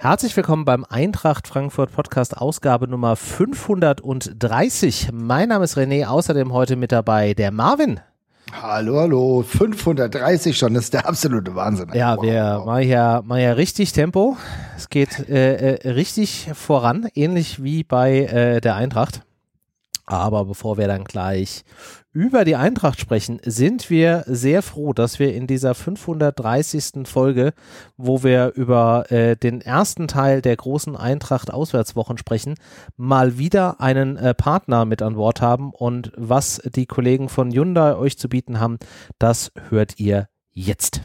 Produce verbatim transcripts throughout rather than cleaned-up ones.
Herzlich willkommen beim Eintracht Frankfurt Podcast Ausgabe Nummer fünfhundertdreißig. Mein Name ist René, außerdem heute mit dabei der Marvin. Hallo, hallo, fünfhundertdreißig schon, das ist der absolute Wahnsinn. Ja, wow, wir wow. machen ja, machen ja richtig Tempo. Es geht äh, äh, richtig voran, ähnlich wie bei äh, der Eintracht. Aber bevor wir dann gleich über die Eintracht sprechen, sind wir sehr froh, dass wir in dieser fünfhundertdreißigsten Folge, wo wir über äh, den ersten Teil der großen Eintracht-Auswärtswochen sprechen, mal wieder einen äh, Partner mit an Bord haben. Und was die Kollegen von Hyundai euch zu bieten haben, das hört ihr jetzt.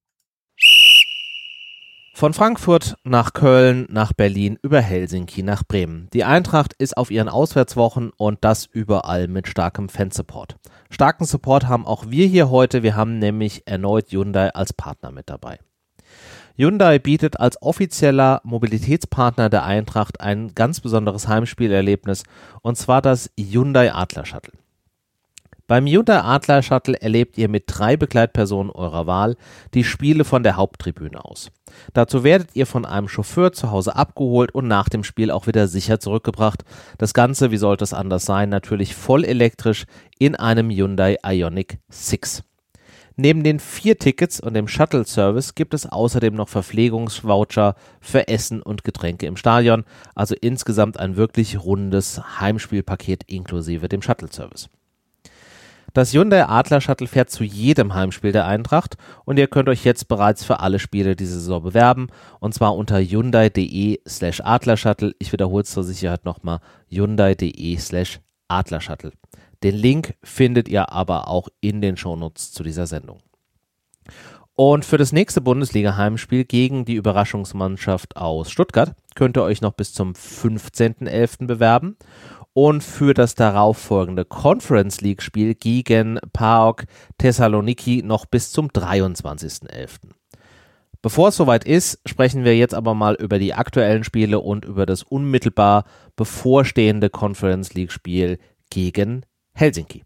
Von Frankfurt nach Köln, nach Berlin, über Helsinki nach Bremen. Die Eintracht ist auf ihren Auswärtswochen und das überall mit starkem Fansupport. Starken Support haben auch wir hier heute. Wir haben nämlich erneut Hyundai als Partner mit dabei. Hyundai bietet als offizieller Mobilitätspartner der Eintracht ein ganz besonderes Heimspielerlebnis, und zwar das Hyundai Adler Shuttle. Beim Hyundai Adler Shuttle erlebt ihr mit drei Begleitpersonen eurer Wahl die Spiele von der Haupttribüne aus. Dazu werdet ihr von einem Chauffeur zu Hause abgeholt und nach dem Spiel auch wieder sicher zurückgebracht. Das Ganze, wie sollte es anders sein, natürlich voll elektrisch in einem Hyundai Ioniq sechs. Neben den vier Tickets und dem Shuttle-Service gibt es außerdem noch Verpflegungsvoucher für Essen und Getränke im Stadion, also insgesamt ein wirklich rundes Heimspielpaket inklusive dem Shuttle-Service. Das Hyundai Adler Shuttle fährt zu jedem Heimspiel der Eintracht und ihr könnt euch jetzt bereits für alle Spiele diese Saison bewerben, und zwar unter hyundai.de slash Adlershuttle. Ich wiederhole es zur Sicherheit nochmal, hyundai.de slash Adlershuttle. Den Link findet ihr aber auch in den Shownotes zu dieser Sendung. Und für das nächste Bundesliga-Heimspiel gegen die Überraschungsmannschaft aus Stuttgart könnt ihr euch noch bis zum fünfzehnten elften bewerben. Und für das darauffolgende Conference League Spiel gegen PAOK Thessaloniki noch bis zum dreiundzwanzigsten elften Bevor es soweit ist, sprechen wir jetzt aber mal über die aktuellen Spiele und über das unmittelbar bevorstehende Conference League Spiel gegen Helsinki.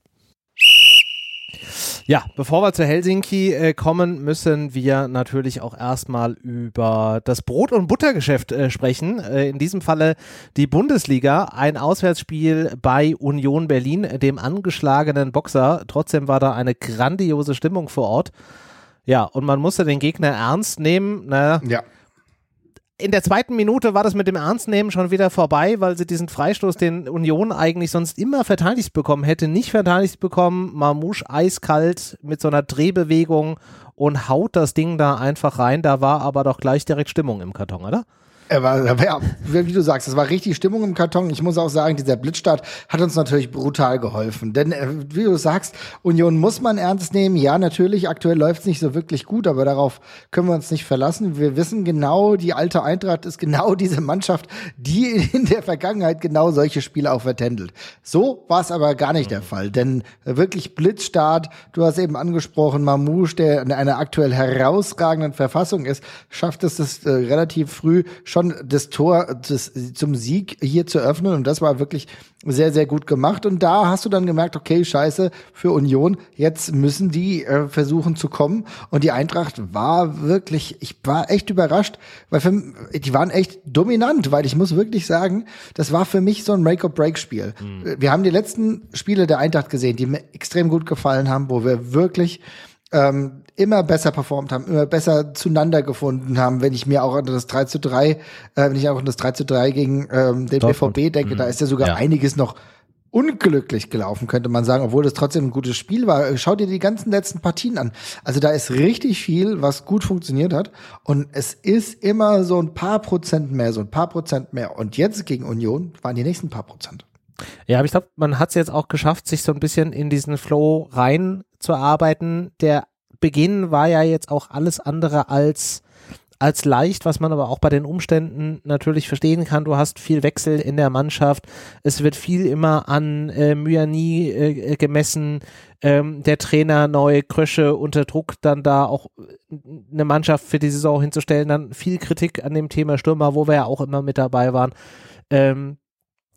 Ja, bevor wir zu Helsinki äh, kommen, müssen wir natürlich auch erstmal über das Brot- und Buttergeschäft äh, sprechen. Äh, in diesem Falle die Bundesliga, ein Auswärtsspiel bei Union Berlin, dem angeschlagenen Boxer. Trotzdem war da eine grandiose Stimmung vor Ort. Ja, und man musste den Gegner ernst nehmen. Naja, Ja. In der zweiten Minute war das mit dem Ernstnehmen schon wieder vorbei, weil sie diesen Freistoß, den Union eigentlich sonst immer verteidigt bekommen hätte, nicht verteidigt bekommen. Mamouche eiskalt mit so einer Drehbewegung und haut das Ding da einfach rein. Da war aber doch gleich direkt Stimmung im Karton, oder? Er war, ja, wie du sagst, es war richtig Stimmung im Karton. Ich muss auch sagen, dieser Blitzstart hat uns natürlich brutal geholfen. Denn, äh, wie du sagst, Union muss man ernst nehmen. Ja, natürlich, aktuell läuft es nicht so wirklich gut, aber darauf können wir uns nicht verlassen. Wir wissen genau, die alte Eintracht ist genau diese Mannschaft, die in der Vergangenheit genau solche Spiele auch vertändelt. So war es aber gar nicht der Fall. Denn äh, wirklich Blitzstart, du hast eben angesprochen, Mamouche, der in einer aktuell herausragenden Verfassung ist, schafft es das äh, relativ früh schon das Tor des, zum Sieg hier zu öffnen, und das war wirklich sehr, sehr gut gemacht. Und da hast du dann gemerkt, okay, scheiße, für Union, jetzt müssen die äh, versuchen zu kommen, und die Eintracht war wirklich, ich war echt überrascht, weil für, die waren echt dominant, weil ich muss wirklich sagen, das war für mich so ein Make-or-Break-Spiel. Mhm. Wir haben die letzten Spiele der Eintracht gesehen, die mir extrem gut gefallen haben, wo wir wirklich ähm, immer besser performt haben, immer besser zueinander gefunden haben. Wenn ich mir auch an das drei zu drei, äh, wenn ich auch an das drei zu drei gegen ähm, den B V B denke, mhm. da ist ja sogar ja. einiges noch unglücklich gelaufen, könnte man sagen, obwohl das trotzdem ein gutes Spiel war. Schau dir die ganzen letzten Partien an. Also da ist richtig viel, was gut funktioniert hat, und es ist immer so ein paar Prozent mehr, so ein paar Prozent mehr. Und jetzt gegen Union waren die nächsten paar Prozent. Ja, aber ich glaube, man hat es jetzt auch geschafft, sich so ein bisschen in diesen Flow reinzuarbeiten. Der Beginn war ja jetzt auch alles andere als, als leicht, was man aber auch bei den Umständen natürlich verstehen kann. Du hast viel Wechsel in der Mannschaft. Es wird viel immer an äh, Myani äh, gemessen. Ähm, der Trainer neu, Krösche unter Druck, dann da auch eine Mannschaft für die Saison hinzustellen. Dann viel Kritik an dem Thema Stürmer, wo wir ja auch immer mit dabei waren. Ähm,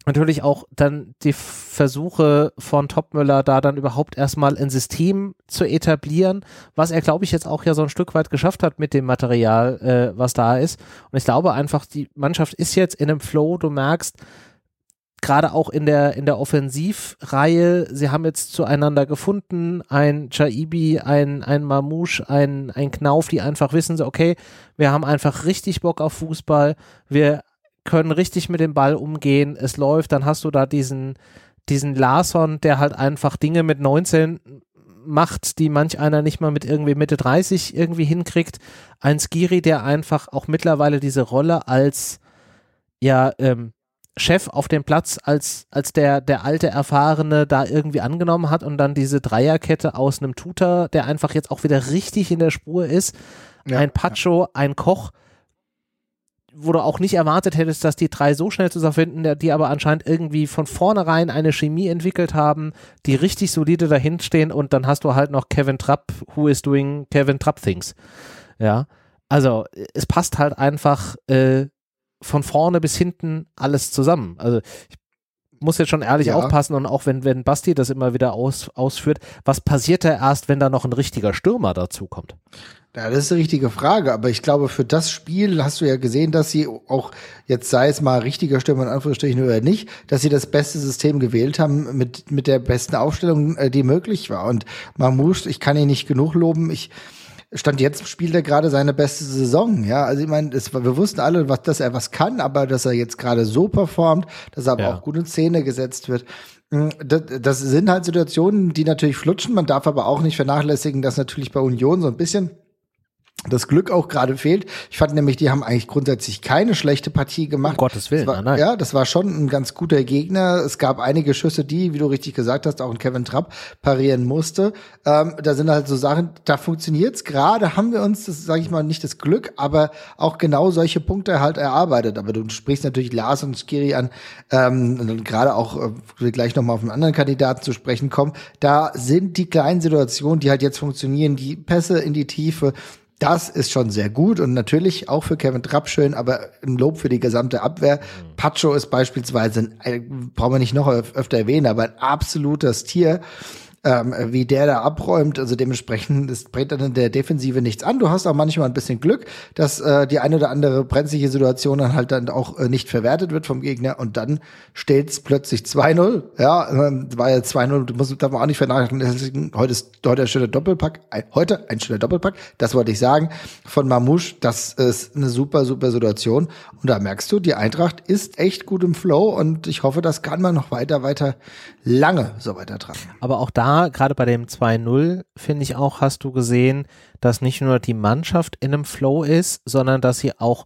natürlich auch dann die Versuche von Toppmöller, da dann überhaupt erstmal ein System zu etablieren, was er, glaube ich, jetzt auch ja so ein Stück weit geschafft hat mit dem Material, äh, was da ist. Und ich glaube einfach, die Mannschaft ist jetzt in einem Flow, du merkst, gerade auch in der, in der Offensivreihe, sie haben jetzt zueinander gefunden, ein Chaibi, ein, ein Mamouche, ein, ein Knauf, die einfach wissen, so, okay, wir haben einfach richtig Bock auf Fußball, wir können richtig mit dem Ball umgehen, es läuft, dann hast du da diesen, diesen Larsson, der halt einfach Dinge mit neunzehn macht, die manch einer nicht mal mit irgendwie Mitte dreißig irgendwie hinkriegt, ein Skiri, der einfach auch mittlerweile diese Rolle als, ja, ähm, Chef auf dem Platz, als, als der, der alte Erfahrene da irgendwie angenommen hat und dann diese Dreierkette aus einem Tuta, der einfach jetzt auch wieder richtig in der Spur ist, ja, ein Pacho, ja. ein Koch, wo du auch nicht erwartet hättest, dass die drei so schnell zusammenfinden, die aber anscheinend irgendwie von vornherein eine Chemie entwickelt haben, die richtig solide dahin stehen und dann hast du halt noch Kevin Trapp, who is doing Kevin Trapp things. Ja, also es passt halt einfach äh, von vorne bis hinten alles zusammen. Also ich muss jetzt schon ehrlich ja. aufpassen und auch wenn, wenn Basti das immer wieder aus, ausführt, was passiert da erst, wenn da noch ein richtiger Stürmer dazu kommt? Ja, das ist eine richtige Frage, aber ich glaube, für das Spiel hast du ja gesehen, dass sie auch, jetzt sei es mal richtiger Stürmer in Anführungsstrichen oder nicht, dass sie das beste System gewählt haben mit, mit der besten Aufstellung, die möglich war. Und Mamouche, ich kann ihn nicht genug loben, ich Stand jetzt spielt er gerade seine beste Saison, ja, also ich meine, wir wussten alle, was, dass er was kann, aber dass er jetzt gerade so performt, dass er aber ja. auch gut in Szene gesetzt wird, das, das sind halt Situationen, die natürlich flutschen, man darf aber auch nicht vernachlässigen, dass natürlich bei Union so ein bisschen das Glück auch gerade fehlt. Ich fand nämlich, die haben eigentlich grundsätzlich keine schlechte Partie gemacht. Um Gottes Willen, das war, nein. Ja, das war schon ein ganz guter Gegner. Es gab einige Schüsse, die, wie du richtig gesagt hast, auch ein Kevin Trapp parieren musste. Ähm, da sind halt so Sachen, da funktioniert's. Gerade haben wir uns, das sage ich mal, nicht das Glück, aber auch genau solche Punkte halt erarbeitet. Aber du sprichst natürlich Lars und Skiri an, ähm, gerade auch, äh, gleich nochmal auf einen anderen Kandidaten zu sprechen kommen. Da sind die kleinen Situationen, die halt jetzt funktionieren, die Pässe in die Tiefe, das ist schon sehr gut und natürlich auch für Kevin Trapp schön, aber ein Lob für die gesamte Abwehr. Mhm. Pacho ist beispielsweise, ein, brauchen wir nicht noch öfter erwähnen, aber ein absolutes Tier, ähm, wie der da abräumt. Also dementsprechend das bringt dann in der Defensive nichts an. Du hast auch manchmal ein bisschen Glück, dass äh, die eine oder andere brenzliche Situation dann halt dann auch äh, nicht verwertet wird vom Gegner und dann steht's plötzlich zwei null. Ja, war ja zwei null, du musst darf man auch nicht vernachlässigen. Heute ist heute ein schöner Doppelpack. Ein, heute ein schöner Doppelpack, das wollte ich sagen, von Mamouche. Das ist eine super, super Situation. Und da merkst du, die Eintracht ist echt gut im Flow und ich hoffe, das kann man noch weiter, weiter, lange so weiter tragen. Aber auch da, gerade bei dem zwei null, finde ich auch, hast du gesehen, dass nicht nur die Mannschaft in einem Flow ist, sondern dass sie auch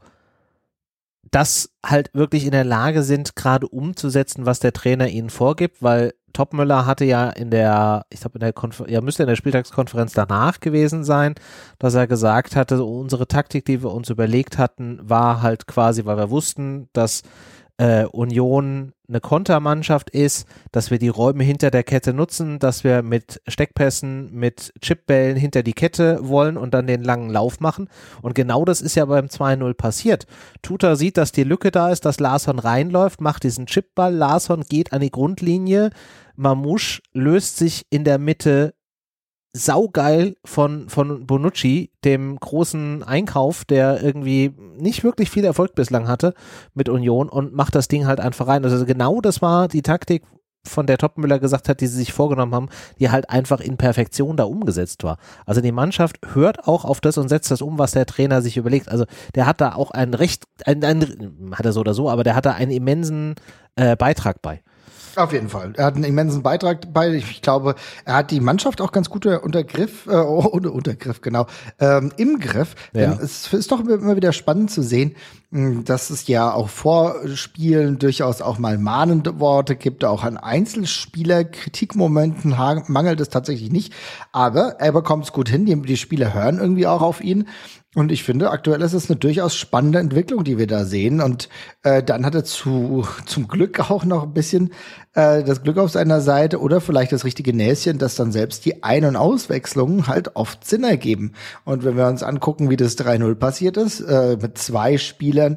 das halt wirklich in der Lage sind, gerade umzusetzen, was der Trainer ihnen vorgibt, weil Toppmöller hatte ja in der, ich glaube in der Konfer- ja müsste in der Spieltagskonferenz danach gewesen sein, dass er gesagt hatte, so unsere Taktik, die wir uns überlegt hatten, war halt quasi, weil wir wussten, dass äh, Union eine Kontermannschaft ist, dass wir die Räume hinter der Kette nutzen, dass wir mit Steckpässen, mit Chipbällen hinter die Kette wollen und dann den langen Lauf machen. Und genau das ist ja beim zwei null passiert. Tuta sieht, dass die Lücke da ist, dass Larsson reinläuft, macht diesen Chipball, Larsson geht an die Grundlinie, Mamouche löst sich in der Mitte saugeil von, von Bonucci, dem großen Einkauf, der irgendwie nicht wirklich viel Erfolg bislang hatte mit Union und macht das Ding halt einfach rein. Also genau das war die Taktik, von der Toppmöller gesagt hat, die sie sich vorgenommen haben, die halt einfach in Perfektion da umgesetzt war. Also die Mannschaft hört auch auf das und setzt das um, was der Trainer sich überlegt. Also der hat da auch einen recht, ein, ein, hat er so oder so, aber der hat da einen immensen äh, Beitrag bei. Auf jeden Fall. Er hat einen immensen Beitrag bei. Ich glaube, er hat die Mannschaft auch ganz gut unter Griff, äh, unter, unter Griff, genau, ähm, im Griff. Ja. Denn es ist doch immer wieder spannend zu sehen, dass es ja auch vor Spielen durchaus auch mal mahnende Worte gibt, auch an Einzelspieler Kritikmomenten mangelt es tatsächlich nicht. Aber er bekommt es gut hin, die, die Spieler hören irgendwie auch auf ihn. Und ich finde, aktuell ist es eine durchaus spannende Entwicklung, die wir da sehen. Und äh, dann hat er zu, zum Glück auch noch ein bisschen äh, das Glück auf seiner Seite oder vielleicht das richtige Näschen, dass dann selbst die Ein- und Auswechslungen halt oft Sinn ergeben. Und wenn wir uns angucken, wie das drei null passiert ist, äh, mit zwei Spielern,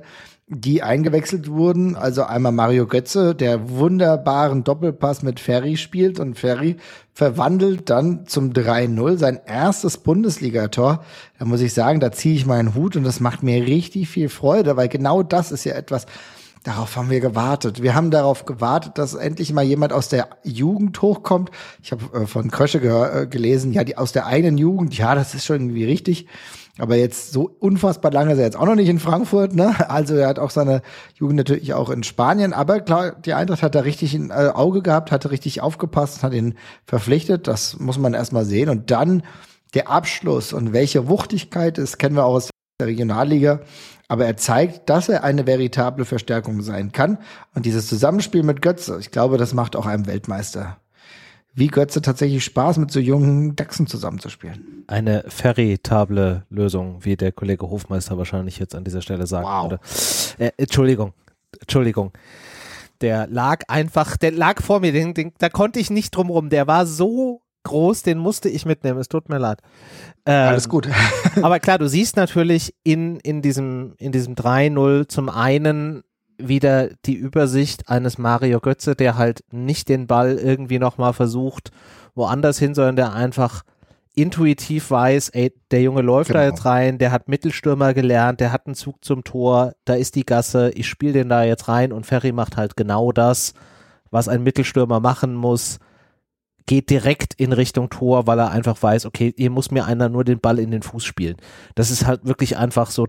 die eingewechselt wurden. Also einmal Mario Götze, der wunderbaren Doppelpass mit Ferry spielt und Ferry verwandelt dann zum drei null sein erstes Bundesligator. Da muss ich sagen, da ziehe ich meinen Hut und das macht mir richtig viel Freude, weil genau das ist ja etwas, darauf haben wir gewartet. Wir haben darauf gewartet, dass endlich mal jemand aus der Jugend hochkommt. Ich habe äh, von Krösche ge- äh, gelesen, ja, die aus der eigenen Jugend, ja, das ist schon irgendwie richtig. Aber jetzt so unfassbar lange ist er jetzt auch noch nicht in Frankfurt, ne? Also er hat auch seine Jugend natürlich auch in Spanien. Aber klar, die Eintracht hat da richtig ein äh, Auge gehabt, hatte richtig aufgepasst, hat ihn verpflichtet. Das muss man erstmal sehen. Und dann der Abschluss und welche Wuchtigkeit, das kennen wir auch aus der Regionalliga. Aber er zeigt, dass er eine veritable Verstärkung sein kann. Und dieses Zusammenspiel mit Götze, ich glaube, das macht auch einem Weltmeister wie Götze tatsächlich Spaß, mit so jungen Dachsen zusammenzuspielen. Eine veritable Lösung, wie der Kollege Hofmeister wahrscheinlich jetzt an dieser Stelle sagen wow. würde. Äh, Entschuldigung, Entschuldigung. Der lag einfach, der lag vor mir, den, den, da konnte ich nicht drum rum. Der war so groß, den musste ich mitnehmen. Es tut mir leid. Ähm, Alles gut. Aber klar, du siehst natürlich in, in diesem, in diesem drei null zum einen wieder die Übersicht eines Mario Götze, der halt nicht den Ball irgendwie nochmal versucht, woanders hin, sondern der einfach intuitiv weiß, ey, der Junge läuft genau. da jetzt rein, der hat Mittelstürmer gelernt, der hat einen Zug zum Tor, da ist die Gasse, ich spiele den da jetzt rein und Ferry macht halt genau das, was ein Mittelstürmer machen muss, geht direkt in Richtung Tor, weil er einfach weiß, okay, hier muss mir einer nur den Ball in den Fuß spielen. Das ist halt wirklich einfach so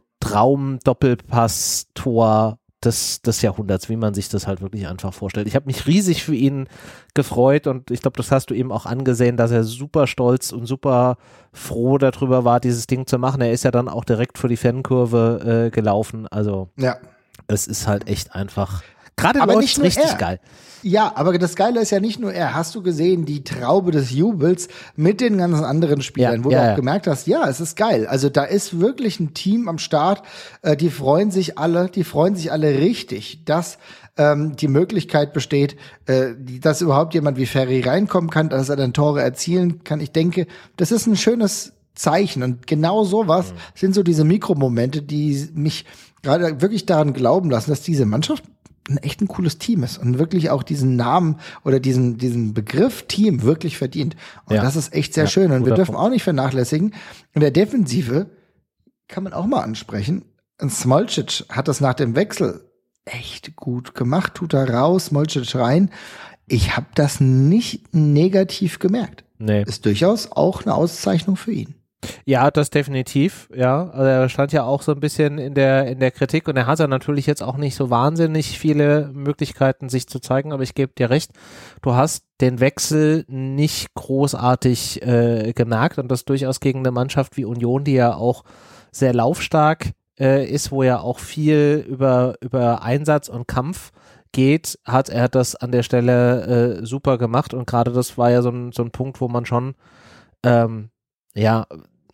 Traum-Doppelpass-Tor Des, des Jahrhunderts, wie man sich das halt wirklich einfach vorstellt. Ich habe mich riesig für ihn gefreut und ich glaube, das hast du eben auch angesehen, dass er super stolz und super froh darüber war, dieses Ding zu machen. Er ist ja dann auch direkt vor die Fankurve äh, gelaufen. Also ja. Es ist halt echt einfach, gerade aber läuft's nicht richtig er. geil. Ja, aber das Geile ist ja nicht nur er. Hast du gesehen, die Traube des Jubels mit den ganzen anderen Spielern, ja, wo ja, du auch ja. gemerkt hast, ja, es ist geil. Also da ist wirklich ein Team am Start. Äh, die freuen sich alle, die freuen sich alle richtig, dass ähm, die Möglichkeit besteht, äh, die, dass überhaupt jemand wie Ferry reinkommen kann, dass er dann Tore erzielen kann. Ich denke, das ist ein schönes Zeichen. Und genau sowas mhm. sind so diese Mikromomente, die mich gerade wirklich daran glauben lassen, dass diese Mannschaft ein echt ein cooles Team ist und wirklich auch diesen Namen oder diesen diesen Begriff Team wirklich verdient. Und ja. das ist echt sehr ja, schön. Und wir dürfen Punkt. auch nicht vernachlässigen. In der Defensive kann man auch mal ansprechen. Und Smolcic hat das nach dem Wechsel echt gut gemacht. Tut er raus, Smolcic rein. Ich habe das nicht negativ gemerkt. Nee. Ist durchaus auch eine Auszeichnung für ihn. Ja, das definitiv, ja. Also er stand ja auch so ein bisschen in der in der Kritik und er hat ja natürlich jetzt auch nicht so wahnsinnig viele Möglichkeiten, sich zu zeigen, aber ich gebe dir recht, du hast den Wechsel nicht großartig äh, gemerkt und das durchaus gegen eine Mannschaft wie Union, die ja auch sehr laufstark äh, ist, wo ja auch viel über über Einsatz und Kampf geht, hat er das an der Stelle äh, super gemacht und gerade das war ja so ein, so ein Punkt, wo man schon ähm, ja,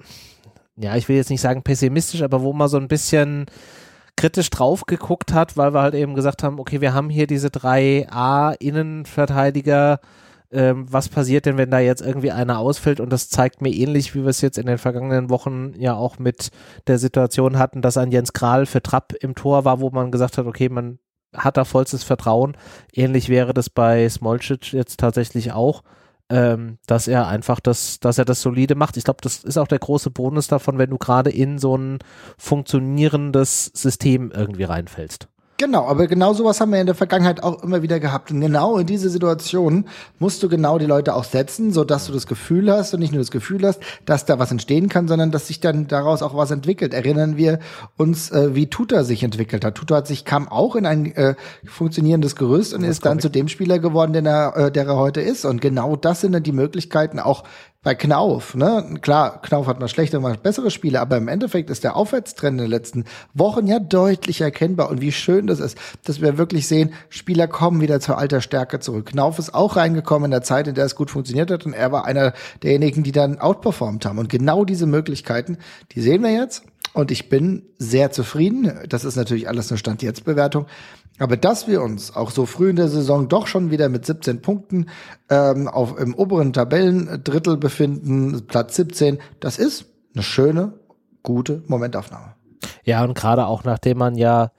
ja, ich will jetzt nicht sagen pessimistisch, aber wo man so ein bisschen kritisch drauf geguckt hat, weil wir halt eben gesagt haben, okay, wir haben hier diese drei A-Innenverteidiger, ähm, was passiert denn, wenn da jetzt irgendwie einer ausfällt und das zeigt mir ähnlich, wie wir es jetzt in den vergangenen Wochen ja auch mit der Situation hatten, dass ein Jens Kral für Trapp im Tor war, wo man gesagt hat, okay, man hat da vollstes Vertrauen, ähnlich wäre das bei Smolcic jetzt tatsächlich auch. Ähm, dass er einfach das, dass er das solide macht. Ich glaube, das ist auch der große Bonus davon, wenn du gerade in so ein funktionierendes System irgendwie reinfällst. Genau, aber genau sowas haben wir in der Vergangenheit auch immer wieder gehabt. Und genau in diese Situation musst du genau die Leute auch setzen, sodass du das Gefühl hast und nicht nur das Gefühl hast, dass da was entstehen kann, sondern dass sich dann daraus auch was entwickelt. Erinnern wir uns, äh, wie Tuta sich entwickelt hat. Tuta hat sich, kam auch in ein äh, funktionierendes Gerüst und das ist dann zu dem Spieler geworden, der er, äh, der er heute ist. Und genau das sind dann die Möglichkeiten auch bei Knauf, ne? Klar, Knauf hat mal schlechte, mal bessere Spiele, aber im Endeffekt ist der Aufwärtstrend in den letzten Wochen ja deutlich erkennbar. Und wie schön das ist, dass wir wirklich sehen, Spieler kommen wieder zur alter Stärke zurück. Knauf ist auch reingekommen in der Zeit, in der es gut funktioniert hat und er war einer derjenigen, die dann outperformt haben. Und genau diese Möglichkeiten, die sehen wir jetzt. Und ich bin sehr zufrieden. Das ist natürlich alles eine Stand-Jetzt-Bewertung. Aber dass wir uns auch so früh in der Saison doch schon wieder mit siebzehn Punkten ähm, auf, im oberen Tabellendrittel befinden, Platz siebzehn, das ist eine schöne, gute Momentaufnahme. Ja, und gerade auch nachdem man ja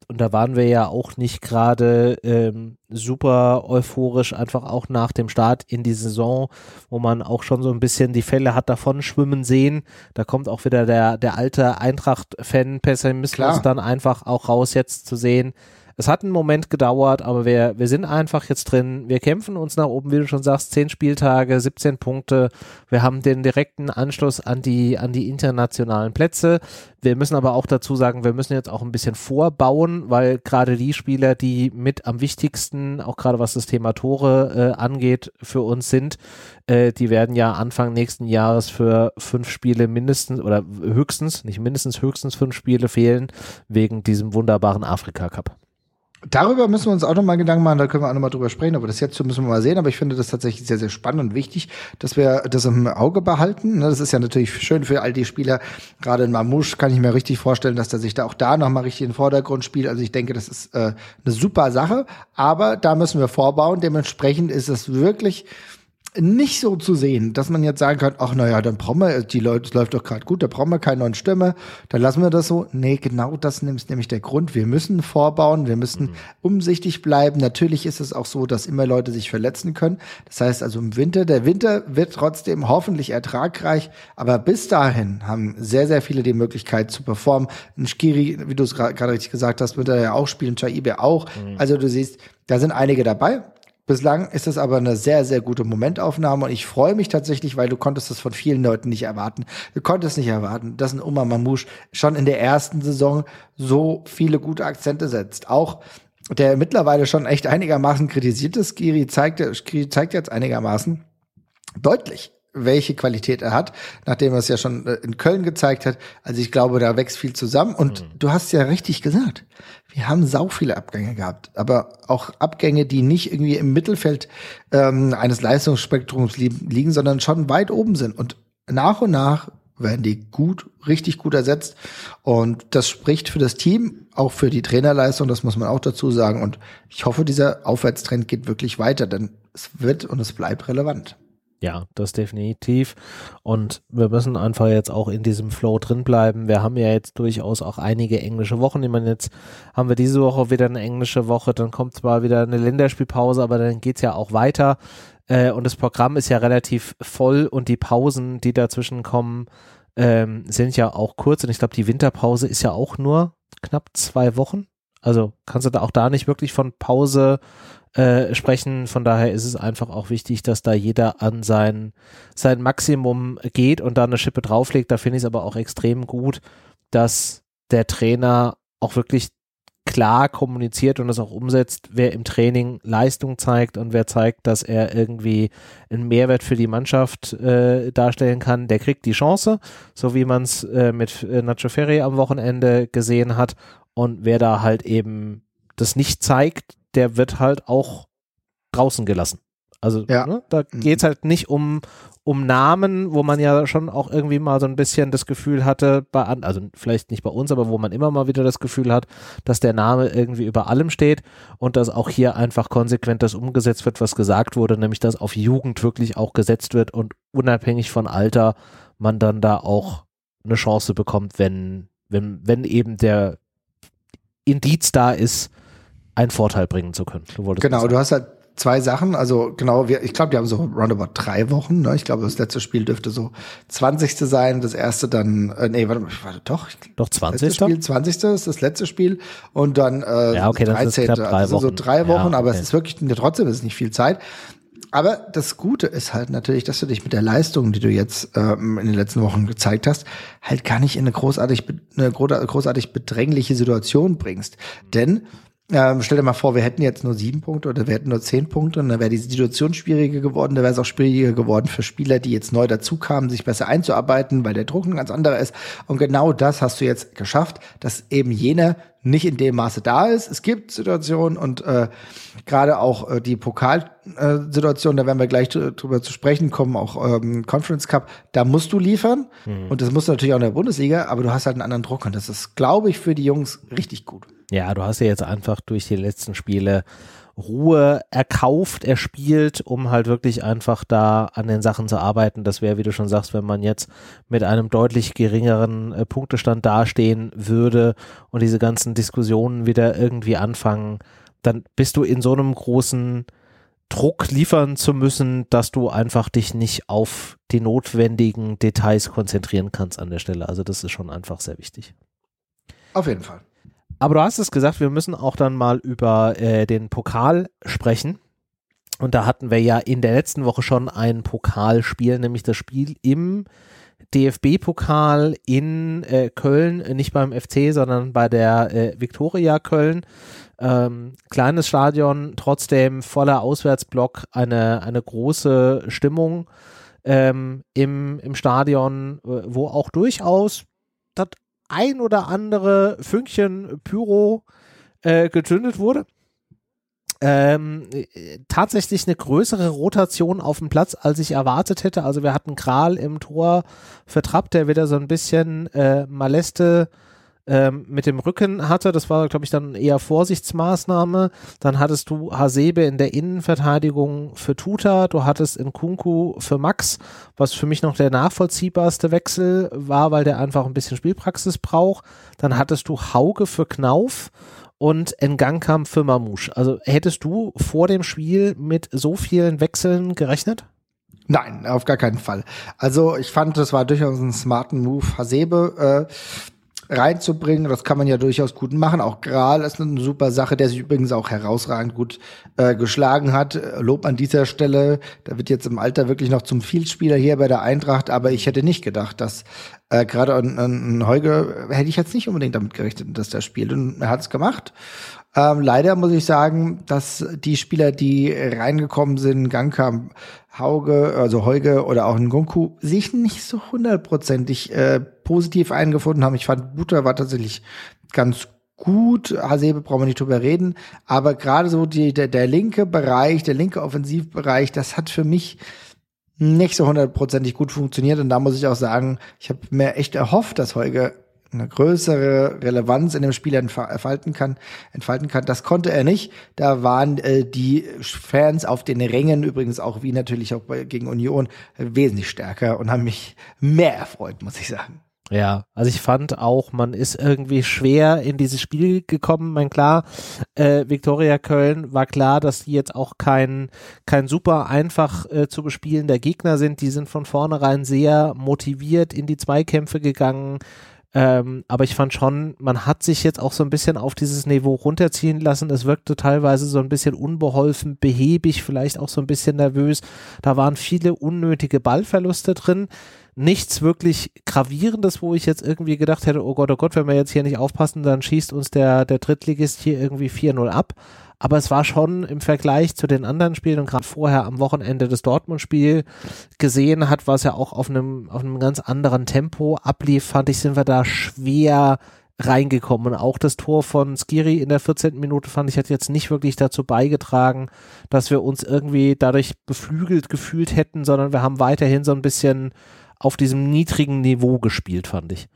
und da waren wir ja auch nicht gerade ähm, super euphorisch, einfach auch nach dem Start in die Saison, wo man auch schon so ein bisschen die Fälle hat davon schwimmen sehen. Da kommt auch wieder der, der alte Eintracht-Fan-Pessimismus dann einfach auch raus jetzt zu sehen. Es hat einen Moment gedauert, aber wir, wir sind einfach jetzt drin. Wir kämpfen uns nach oben, wie du schon sagst, zehn Spieltage, siebzehn Punkte. Wir haben den direkten Anschluss an die, an die internationalen Plätze. Wir müssen aber auch dazu sagen, wir müssen jetzt auch ein bisschen vorbauen, weil gerade die Spieler, die mit am wichtigsten, auch gerade was das Thema Tore äh, angeht, für uns sind, äh, die werden ja Anfang nächsten Jahres für fünf Spiele mindestens oder höchstens, nicht mindestens, höchstens fünf Spiele fehlen, wegen diesem wunderbaren Afrika-Cup. Darüber müssen wir uns auch nochmal Gedanken machen, da können wir auch nochmal drüber sprechen, aber das jetzt müssen wir mal sehen, aber ich finde das tatsächlich sehr, sehr spannend und wichtig, dass wir das im Auge behalten. Das ist ja natürlich schön für all die Spieler, gerade in Mamouche kann ich mir richtig vorstellen, dass der sich da auch da nochmal richtig in den Vordergrund spielt, also ich denke, das ist äh, eine super Sache, aber da müssen wir vorbauen, dementsprechend ist es wirklich nicht so zu sehen, dass man jetzt sagen kann, ach naja, dann brauchen wir, die Leute, läuft doch gerade gut, da brauchen wir keine neuen Stimme, dann lassen wir das so. Nee, genau das ist nämlich der Grund. Wir müssen vorbauen, wir müssen mhm. umsichtig bleiben. Natürlich ist es auch so, dass immer Leute sich verletzen können. Das heißt also im Winter, der Winter wird trotzdem hoffentlich ertragreich, aber bis dahin haben sehr, sehr viele die Möglichkeit zu performen. Ein Skiri, wie du es gerade richtig gesagt hast, wird er ja auch spielen, Chaibe auch. Mhm. Also du siehst, da sind einige dabei. Bislang ist es aber eine sehr, sehr gute Momentaufnahme und ich freue mich tatsächlich, weil du konntest das von vielen Leuten nicht erwarten. Du konntest nicht erwarten, dass ein Omar Mamouche schon in der ersten Saison so viele gute Akzente setzt. Auch der mittlerweile schon echt einigermaßen kritisierte Skiri zeigt, Skiri zeigt jetzt einigermaßen deutlich, welche Qualität er hat, nachdem er es ja schon in Köln gezeigt hat. Also ich glaube, da wächst viel zusammen. Und mhm. du hast ja richtig gesagt, wir haben sau viele Abgänge gehabt, aber auch Abgänge, die nicht irgendwie im Mittelfeld ähm, eines Leistungsspektrums li- liegen, sondern schon weit oben sind. Und nach und nach werden die gut, richtig gut ersetzt. Und das spricht für das Team, auch für die Trainerleistung, das muss man auch dazu sagen. Und ich hoffe, dieser Aufwärtstrend geht wirklich weiter, denn es wird und es bleibt relevant. Ja, das definitiv. Und wir müssen einfach jetzt auch in diesem Flow drin bleiben. Wir haben ja jetzt durchaus auch einige englische Wochen. Ich meine, jetzt haben wir diese Woche wieder eine englische Woche, dann kommt zwar wieder eine Länderspielpause, aber dann geht's ja auch weiter. Äh, und das Programm ist ja relativ voll und die Pausen, die dazwischen kommen, ähm, sind ja auch kurz. Und ich glaube, die Winterpause ist ja auch nur knapp zwei Wochen. Also kannst du da auch da nicht wirklich von Pause Äh, sprechen. Von daher ist es einfach auch wichtig, dass da jeder an sein, sein Maximum geht und da eine Schippe drauflegt. Da finde ich es aber auch extrem gut, dass der Trainer auch wirklich klar kommuniziert und das auch umsetzt, wer im Training Leistung zeigt und wer zeigt, dass er irgendwie einen Mehrwert für die Mannschaft äh, darstellen kann, der kriegt die Chance, so wie man es äh, mit äh, Nacho Ferri am Wochenende gesehen hat. Und wer da halt eben das nicht zeigt, der wird halt auch draußen gelassen. Also ja. ne, da geht's halt nicht um, um Namen, wo man ja schon auch irgendwie mal so ein bisschen das Gefühl hatte, bei an, also vielleicht nicht bei uns, aber wo man immer mal wieder das Gefühl hat, dass der Name irgendwie über allem steht und dass auch hier einfach konsequent das umgesetzt wird, was gesagt wurde, nämlich dass auf Jugend wirklich auch gesetzt wird und unabhängig von Alter man dann da auch eine Chance bekommt, wenn, wenn, wenn eben der Indiz da ist, einen Vorteil bringen zu können. Du genau, du hast halt zwei Sachen, also genau, wir, ich glaube, die haben so roundabout drei Wochen, ne? Ich glaube, das letzte Spiel dürfte so zwanzigste sein, das erste dann, äh, nee, warte mal, warte, doch. Doch, zwanzigste Spiel, zwanzigste ist das letzte Spiel und dann äh, ja, okay, dreizehnte Das ist drei also Wochen. So drei Wochen, ja, aber okay. es ist wirklich, trotzdem ist es nicht viel Zeit. Aber das Gute ist halt natürlich, dass du dich mit der Leistung, die du jetzt ähm, in den letzten Wochen gezeigt hast, halt gar nicht in eine großartig, eine großartig bedrängliche Situation bringst. Denn Ähm, stell dir mal vor, wir hätten jetzt nur sieben Punkte oder wir hätten nur zehn Punkte und dann wäre die Situation schwieriger geworden, da wäre es auch schwieriger geworden für Spieler, die jetzt neu dazukamen, sich besser einzuarbeiten, weil der Druck ein ganz anderer ist. Und genau das hast du jetzt geschafft, dass eben jener nicht in dem Maße da ist. Es gibt Situationen und äh, gerade auch äh, die Pokalsituation, äh, da werden wir gleich drüber zu sprechen kommen, auch ähm, Conference Cup, da musst du liefern mhm. und das musst du natürlich auch in der Bundesliga, aber du hast halt einen anderen Druck und das ist, glaube ich, für die Jungs richtig gut. Ja, du hast ja jetzt einfach durch die letzten Spiele Ruhe erkauft, erspielt, um halt wirklich einfach da an den Sachen zu arbeiten. Das wäre, wie du schon sagst, wenn man jetzt mit einem deutlich geringeren äh, Punktestand dastehen würde und diese ganzen Diskussionen wieder irgendwie anfangen, dann bist du in so einem großen Druck liefern zu müssen, dass du einfach dich nicht auf die notwendigen Details konzentrieren kannst an der Stelle. Also das ist schon einfach sehr wichtig. Auf jeden Fall. Aber du hast es gesagt, wir müssen auch dann mal über äh, den Pokal sprechen. Und da hatten wir ja in der letzten Woche schon ein Pokalspiel, nämlich das Spiel im D F B-Pokal in äh, Köln, nicht beim F C, sondern bei der äh, Viktoria Köln. Ähm, kleines Stadion, trotzdem voller Auswärtsblock, eine, eine große Stimmung ähm, im, im Stadion, wo auch durchaus das ein oder andere Fünkchen Pyro äh, gezündet wurde. Ähm, tatsächlich eine größere Rotation auf dem Platz, als ich erwartet hätte. Also wir hatten Kral im Tor für Trapp, der wieder so ein bisschen äh, Maleste ähm, mit dem Rücken hatte. Das war, glaube ich, dann eher Vorsichtsmaßnahme. Dann hattest du Hasebe in der Innenverteidigung für Tuta. Du hattest Nkunku für Max, was für mich noch der nachvollziehbarste Wechsel war, weil der einfach ein bisschen Spielpraxis braucht. Dann hattest du Hauge für Knauf und Ngannou für Mamouche. Also hättest du vor dem Spiel mit so vielen Wechseln gerechnet? Nein, auf gar keinen Fall. Also ich fand, das war durchaus ein smarten Move, Hasebe äh, reinzubringen. Das kann man ja durchaus gut machen. Auch Kral ist eine super Sache, der sich übrigens auch herausragend gut äh, geschlagen hat. Lob an dieser Stelle. Der wird jetzt im Alter wirklich noch zum Vielspieler hier bei der Eintracht. Aber ich hätte nicht gedacht, dass äh, gerade ein, ein Heuge, hätte ich jetzt nicht unbedingt damit gerechnet, dass der spielt. Und er hat es gemacht. Ähm, leider muss ich sagen, dass die Spieler, die reingekommen sind, Gangkamp, Hauge, also Heuge oder auch Nkunku, sich nicht so hundertprozentig äh, positiv eingefunden haben. Ich fand, Buta war tatsächlich ganz gut. Hasebe brauchen wir nicht drüber reden. Aber gerade so die, der, der linke Bereich, der linke Offensivbereich, das hat für mich nicht so hundertprozentig gut funktioniert. Und da muss ich auch sagen, ich habe mir echt erhofft, dass Heuge eine größere Relevanz in dem Spiel entfalten kann, entfalten kann. Das konnte er nicht. Da waren äh, die Fans auf den Rängen, übrigens auch wie natürlich auch bei, gegen Union, äh, wesentlich stärker und haben mich mehr erfreut, muss ich sagen. Ja, also ich fand auch, man ist irgendwie schwer in dieses Spiel gekommen. Mein klar, äh, Viktoria Köln war klar, dass die jetzt auch kein kein super einfach äh, zu bespielender Gegner sind. Die sind von vornherein sehr motiviert in die Zweikämpfe gegangen. Ähm, aber ich fand schon, man hat sich jetzt auch so ein bisschen auf dieses Niveau runterziehen lassen. Es wirkte teilweise so ein bisschen unbeholfen, behäbig, vielleicht auch so ein bisschen nervös. Da waren viele unnötige Ballverluste drin. Nichts wirklich Gravierendes, wo ich jetzt irgendwie gedacht hätte, oh Gott, oh Gott, wenn wir jetzt hier nicht aufpassen, dann schießt uns der, der Drittligist hier irgendwie vier null ab. Aber es war schon im Vergleich zu den anderen Spielen und gerade vorher am Wochenende das Dortmund-Spiel gesehen hat, was ja auch auf einem, auf einem ganz anderen Tempo ablief, fand ich, sind wir da schwer reingekommen. Und auch das Tor von Skiri in der vierzehnten Minute fand ich, hat jetzt nicht wirklich dazu beigetragen, dass wir uns irgendwie dadurch beflügelt gefühlt hätten, sondern wir haben weiterhin so ein bisschen auf diesem niedrigen Niveau gespielt, fand ich.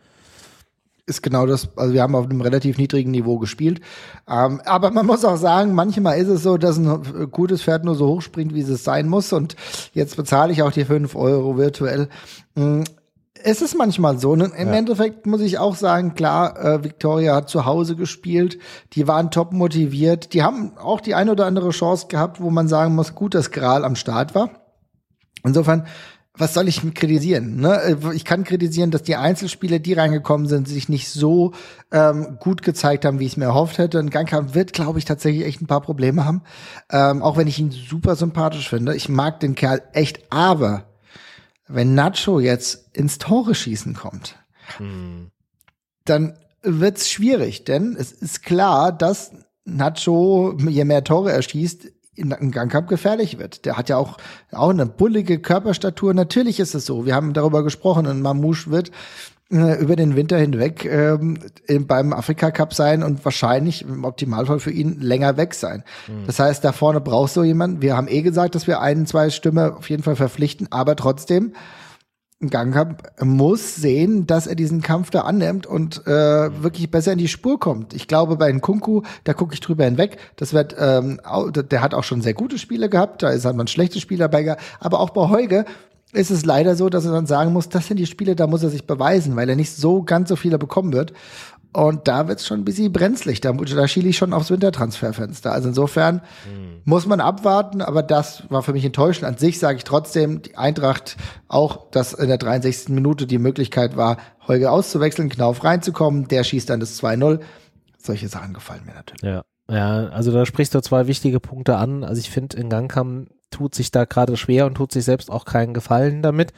Ist genau das, also wir haben auf einem relativ niedrigen Niveau gespielt. Ähm, aber man muss auch sagen, manchmal ist es so, dass ein gutes Pferd nur so hoch springt, wie es sein muss. Und jetzt bezahle ich auch die fünf Euro virtuell. Ähm, es ist manchmal so. Ne? Im ja. Endeffekt muss ich auch sagen, klar, äh, Viktoria hat zu Hause gespielt. Die waren top motiviert. Die haben auch die eine oder andere Chance gehabt, wo man sagen muss, gut, dass Kral am Start war. Insofern, was soll ich kritisieren? Ne? Ich kann kritisieren, dass die Einzelspieler, die reingekommen sind, sich nicht so ähm, gut gezeigt haben, wie ich es mir erhofft hätte. Und Gangkamp wird, glaube ich, tatsächlich echt ein paar Probleme haben. Ähm, auch wenn ich ihn super sympathisch finde. Ich mag den Kerl echt. Aber wenn Nacho jetzt ins Tore schießen kommt, hm. dann wird's schwierig. Denn es ist klar, dass Nacho, je mehr Tore er schießt, in Gangkamp gefährlich wird. Der hat ja auch, auch eine bullige Körperstatur. Natürlich ist es so. Wir haben darüber gesprochen und Mamouche wird äh, über den Winter hinweg ähm, beim Afrika Cup sein und wahrscheinlich im Optimalfall für ihn länger weg sein. Mhm. Das heißt, da vorne brauchst du jemanden. Wir haben eh gesagt, dass wir einen, zwei Stürmer auf jeden Fall verpflichten, aber trotzdem Gangkamp muss sehen, dass er diesen Kampf da annimmt und äh, wirklich besser in die Spur kommt. Ich glaube, bei Nkunku, da gucke ich drüber hinweg. Das wird, ähm, der hat auch schon sehr gute Spiele gehabt, da ist hat man schlechte Spieler dabei gehabt. Aber auch bei Heuge ist es leider so, dass er dann sagen muss, das sind die Spiele, da muss er sich beweisen, weil er nicht so ganz so viele bekommen wird. Und da wird's schon ein bisschen brenzlig. Da, da schiele ich schon aufs Wintertransferfenster. Also insofern mhm. muss man abwarten, aber das war für mich enttäuschend. An sich sage ich trotzdem, die Eintracht auch, dass in der dreiundsechzigsten Minute die Möglichkeit war, Heuge auszuwechseln, Knauf reinzukommen, der schießt dann das zwei null. Solche Sachen gefallen mir natürlich. Ja, ja, also da sprichst du zwei wichtige Punkte an. Also ich finde, in Gangkamp tut sich da gerade schwer und tut sich selbst auch keinen Gefallen damit.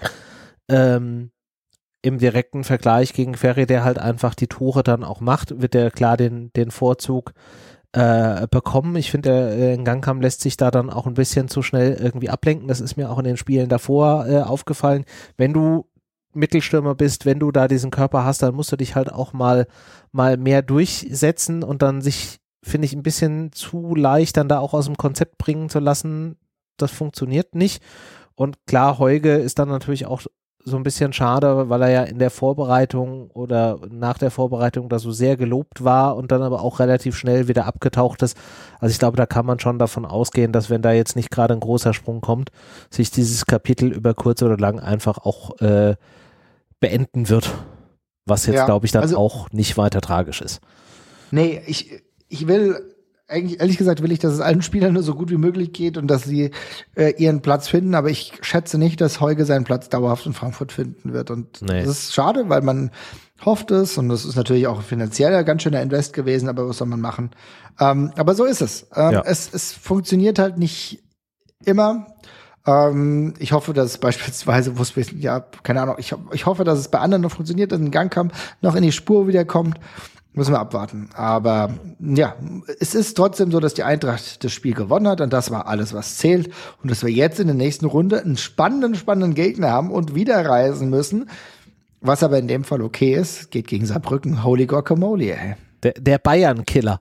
Ähm, Im direkten Vergleich gegen Ferry, der halt einfach die Tore dann auch macht, wird er klar den, den Vorzug äh, bekommen. Ich finde, äh, in Gangkamp lässt sich da dann auch ein bisschen zu schnell irgendwie ablenken. Das ist mir auch in den Spielen davor äh, aufgefallen. Wenn du Mittelstürmer bist, wenn du da diesen Körper hast, dann musst du dich halt auch mal, mal mehr durchsetzen und dann sich, finde ich, ein bisschen zu leicht dann da auch aus dem Konzept bringen zu lassen. Das funktioniert nicht. Und klar, Heuge ist dann natürlich auch so ein bisschen schade, weil er ja in der Vorbereitung oder nach der Vorbereitung da so sehr gelobt war und dann aber auch relativ schnell wieder abgetaucht ist. Also ich glaube, da kann man schon davon ausgehen, dass wenn da jetzt nicht gerade ein großer Sprung kommt, sich dieses Kapitel über kurz oder lang einfach auch äh, beenden wird. Was jetzt, ja, glaube ich, dann also, auch nicht weiter tragisch ist. Nee, ich, ich will eigentlich, ehrlich gesagt, will ich, dass es allen Spielern nur so gut wie möglich geht und dass sie äh, ihren Platz finden, aber ich schätze nicht, dass Heuge seinen Platz dauerhaft in Frankfurt finden wird und nee. Das ist schade, weil man hofft es und das ist natürlich auch finanziell ein ganz schöner Invest gewesen, aber was soll man machen? Ähm, aber so ist es. Ähm, ja. es. Es funktioniert halt nicht immer. Ähm, ich hoffe, dass es beispielsweise, wo es, ja, keine Ahnung, ich, ich hoffe, dass es bei anderen noch funktioniert, dass ein Gangkamp noch in die Spur wiederkommt. Müssen wir abwarten. Aber ja, es ist trotzdem so, dass die Eintracht das Spiel gewonnen hat und das war alles, was zählt. Und dass wir jetzt in der nächsten Runde einen spannenden, spannenden Gegner haben und wieder reisen müssen. Was aber in dem Fall okay ist, geht gegen Saarbrücken. Holy Guacamole, ey. Der, der Bayern-Killer.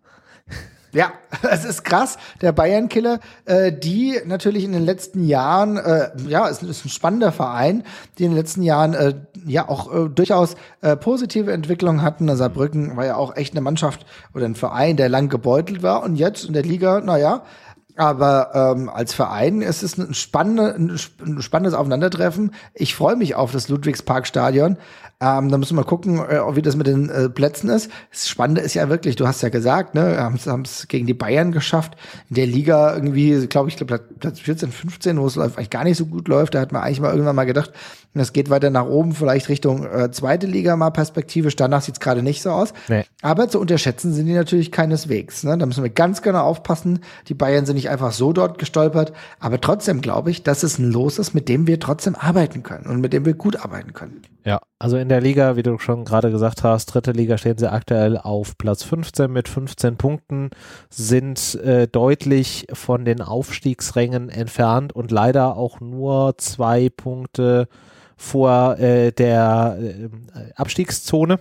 Ja, es ist krass, der Bayern-Killer, äh, die natürlich in den letzten Jahren, äh, ja, es ist ein spannender Verein, die in den letzten Jahren äh, ja auch äh, durchaus äh, positive Entwicklungen hatten. Saarbrücken war ja auch echt eine Mannschaft oder ein Verein, der lang gebeutelt war und jetzt in der Liga, naja, aber ähm, als Verein ist es ein, spannende, ein spannendes Aufeinandertreffen. Ich freue mich auf das Ludwigsparkstadion. Ähm, da müssen wir mal gucken, äh, wie das mit den äh, Plätzen ist. Das Spannende ist ja wirklich, du hast ja gesagt, ne, haben es gegen die Bayern geschafft. In der Liga irgendwie, glaube ich, glaub, Platz vierzehn, fünfzehn, wo es eigentlich gar nicht so gut läuft. Da hat man eigentlich mal irgendwann mal gedacht, das geht weiter nach oben, vielleicht Richtung äh, zweite Liga mal perspektivisch. Danach sieht es gerade nicht so aus. Nee. Aber zu unterschätzen sind die natürlich keineswegs. Ne? Da müssen wir ganz genau aufpassen. Die Bayern sind nicht einfach so dort gestolpert. Aber trotzdem glaube ich, dass es ein Los ist, mit dem wir trotzdem arbeiten können und mit dem wir gut arbeiten können. Ja, also in der Liga, wie du schon gerade gesagt hast, dritte Liga stehen sie aktuell auf Platz fünfzehn mit fünfzehn Punkten, sind äh, deutlich von den Aufstiegsrängen entfernt und leider auch nur zwei Punkte vor äh, der äh, Abstiegszone.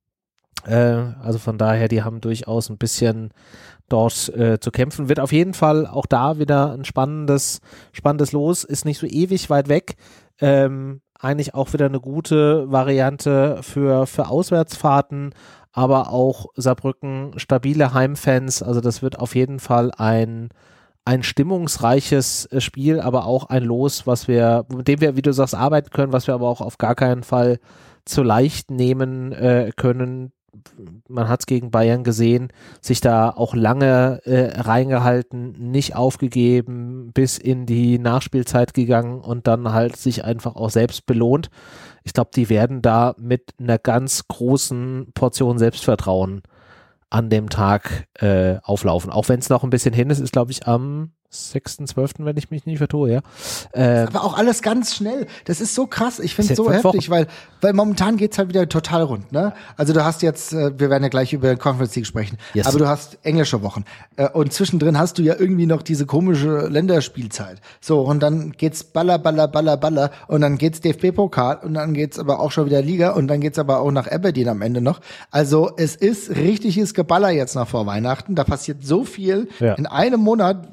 Äh, also von daher, die haben durchaus ein bisschen dort äh, zu kämpfen. Wird auf jeden Fall auch da wieder ein spannendes, spannendes Los, ist nicht so ewig weit weg. Ähm, eigentlich auch wieder eine gute Variante für, für Auswärtsfahrten, aber auch Saarbrücken, stabile Heimfans, also das wird auf jeden Fall ein, ein stimmungsreiches Spiel, aber auch ein Los, was wir, mit dem wir, wie du sagst, arbeiten können, was wir aber auch auf gar keinen Fall zu leicht nehmen äh, können. Man hat es gegen Bayern gesehen, sich da auch lange äh, reingehalten, nicht aufgegeben, bis in die Nachspielzeit gegangen und dann halt sich einfach auch selbst belohnt. Ich glaube, die werden da mit einer ganz großen Portion Selbstvertrauen an dem Tag äh, auflaufen. Auch wenn es noch ein bisschen hin ist, ist glaube ich am sechsten zwölften, wenn ich mich nicht vertue, ja. Äh, aber auch alles ganz schnell. Das ist so krass. Ich finde es so heftig, weil, weil momentan geht's halt wieder total rund, ne? Also du hast jetzt, äh, wir werden ja gleich über Conference League sprechen, yes. aber du hast englische Wochen. Äh, und zwischendrin hast du ja irgendwie noch diese komische Länderspielzeit. So, und dann geht's baller, baller, baller, baller und dann geht's D F B-Pokal und dann geht's aber auch schon wieder Liga und dann geht's aber auch nach Aberdeen am Ende noch. Also es ist richtiges Geballer jetzt noch vor Weihnachten. Da passiert so viel. Ja. In einem Monat, wer weiß,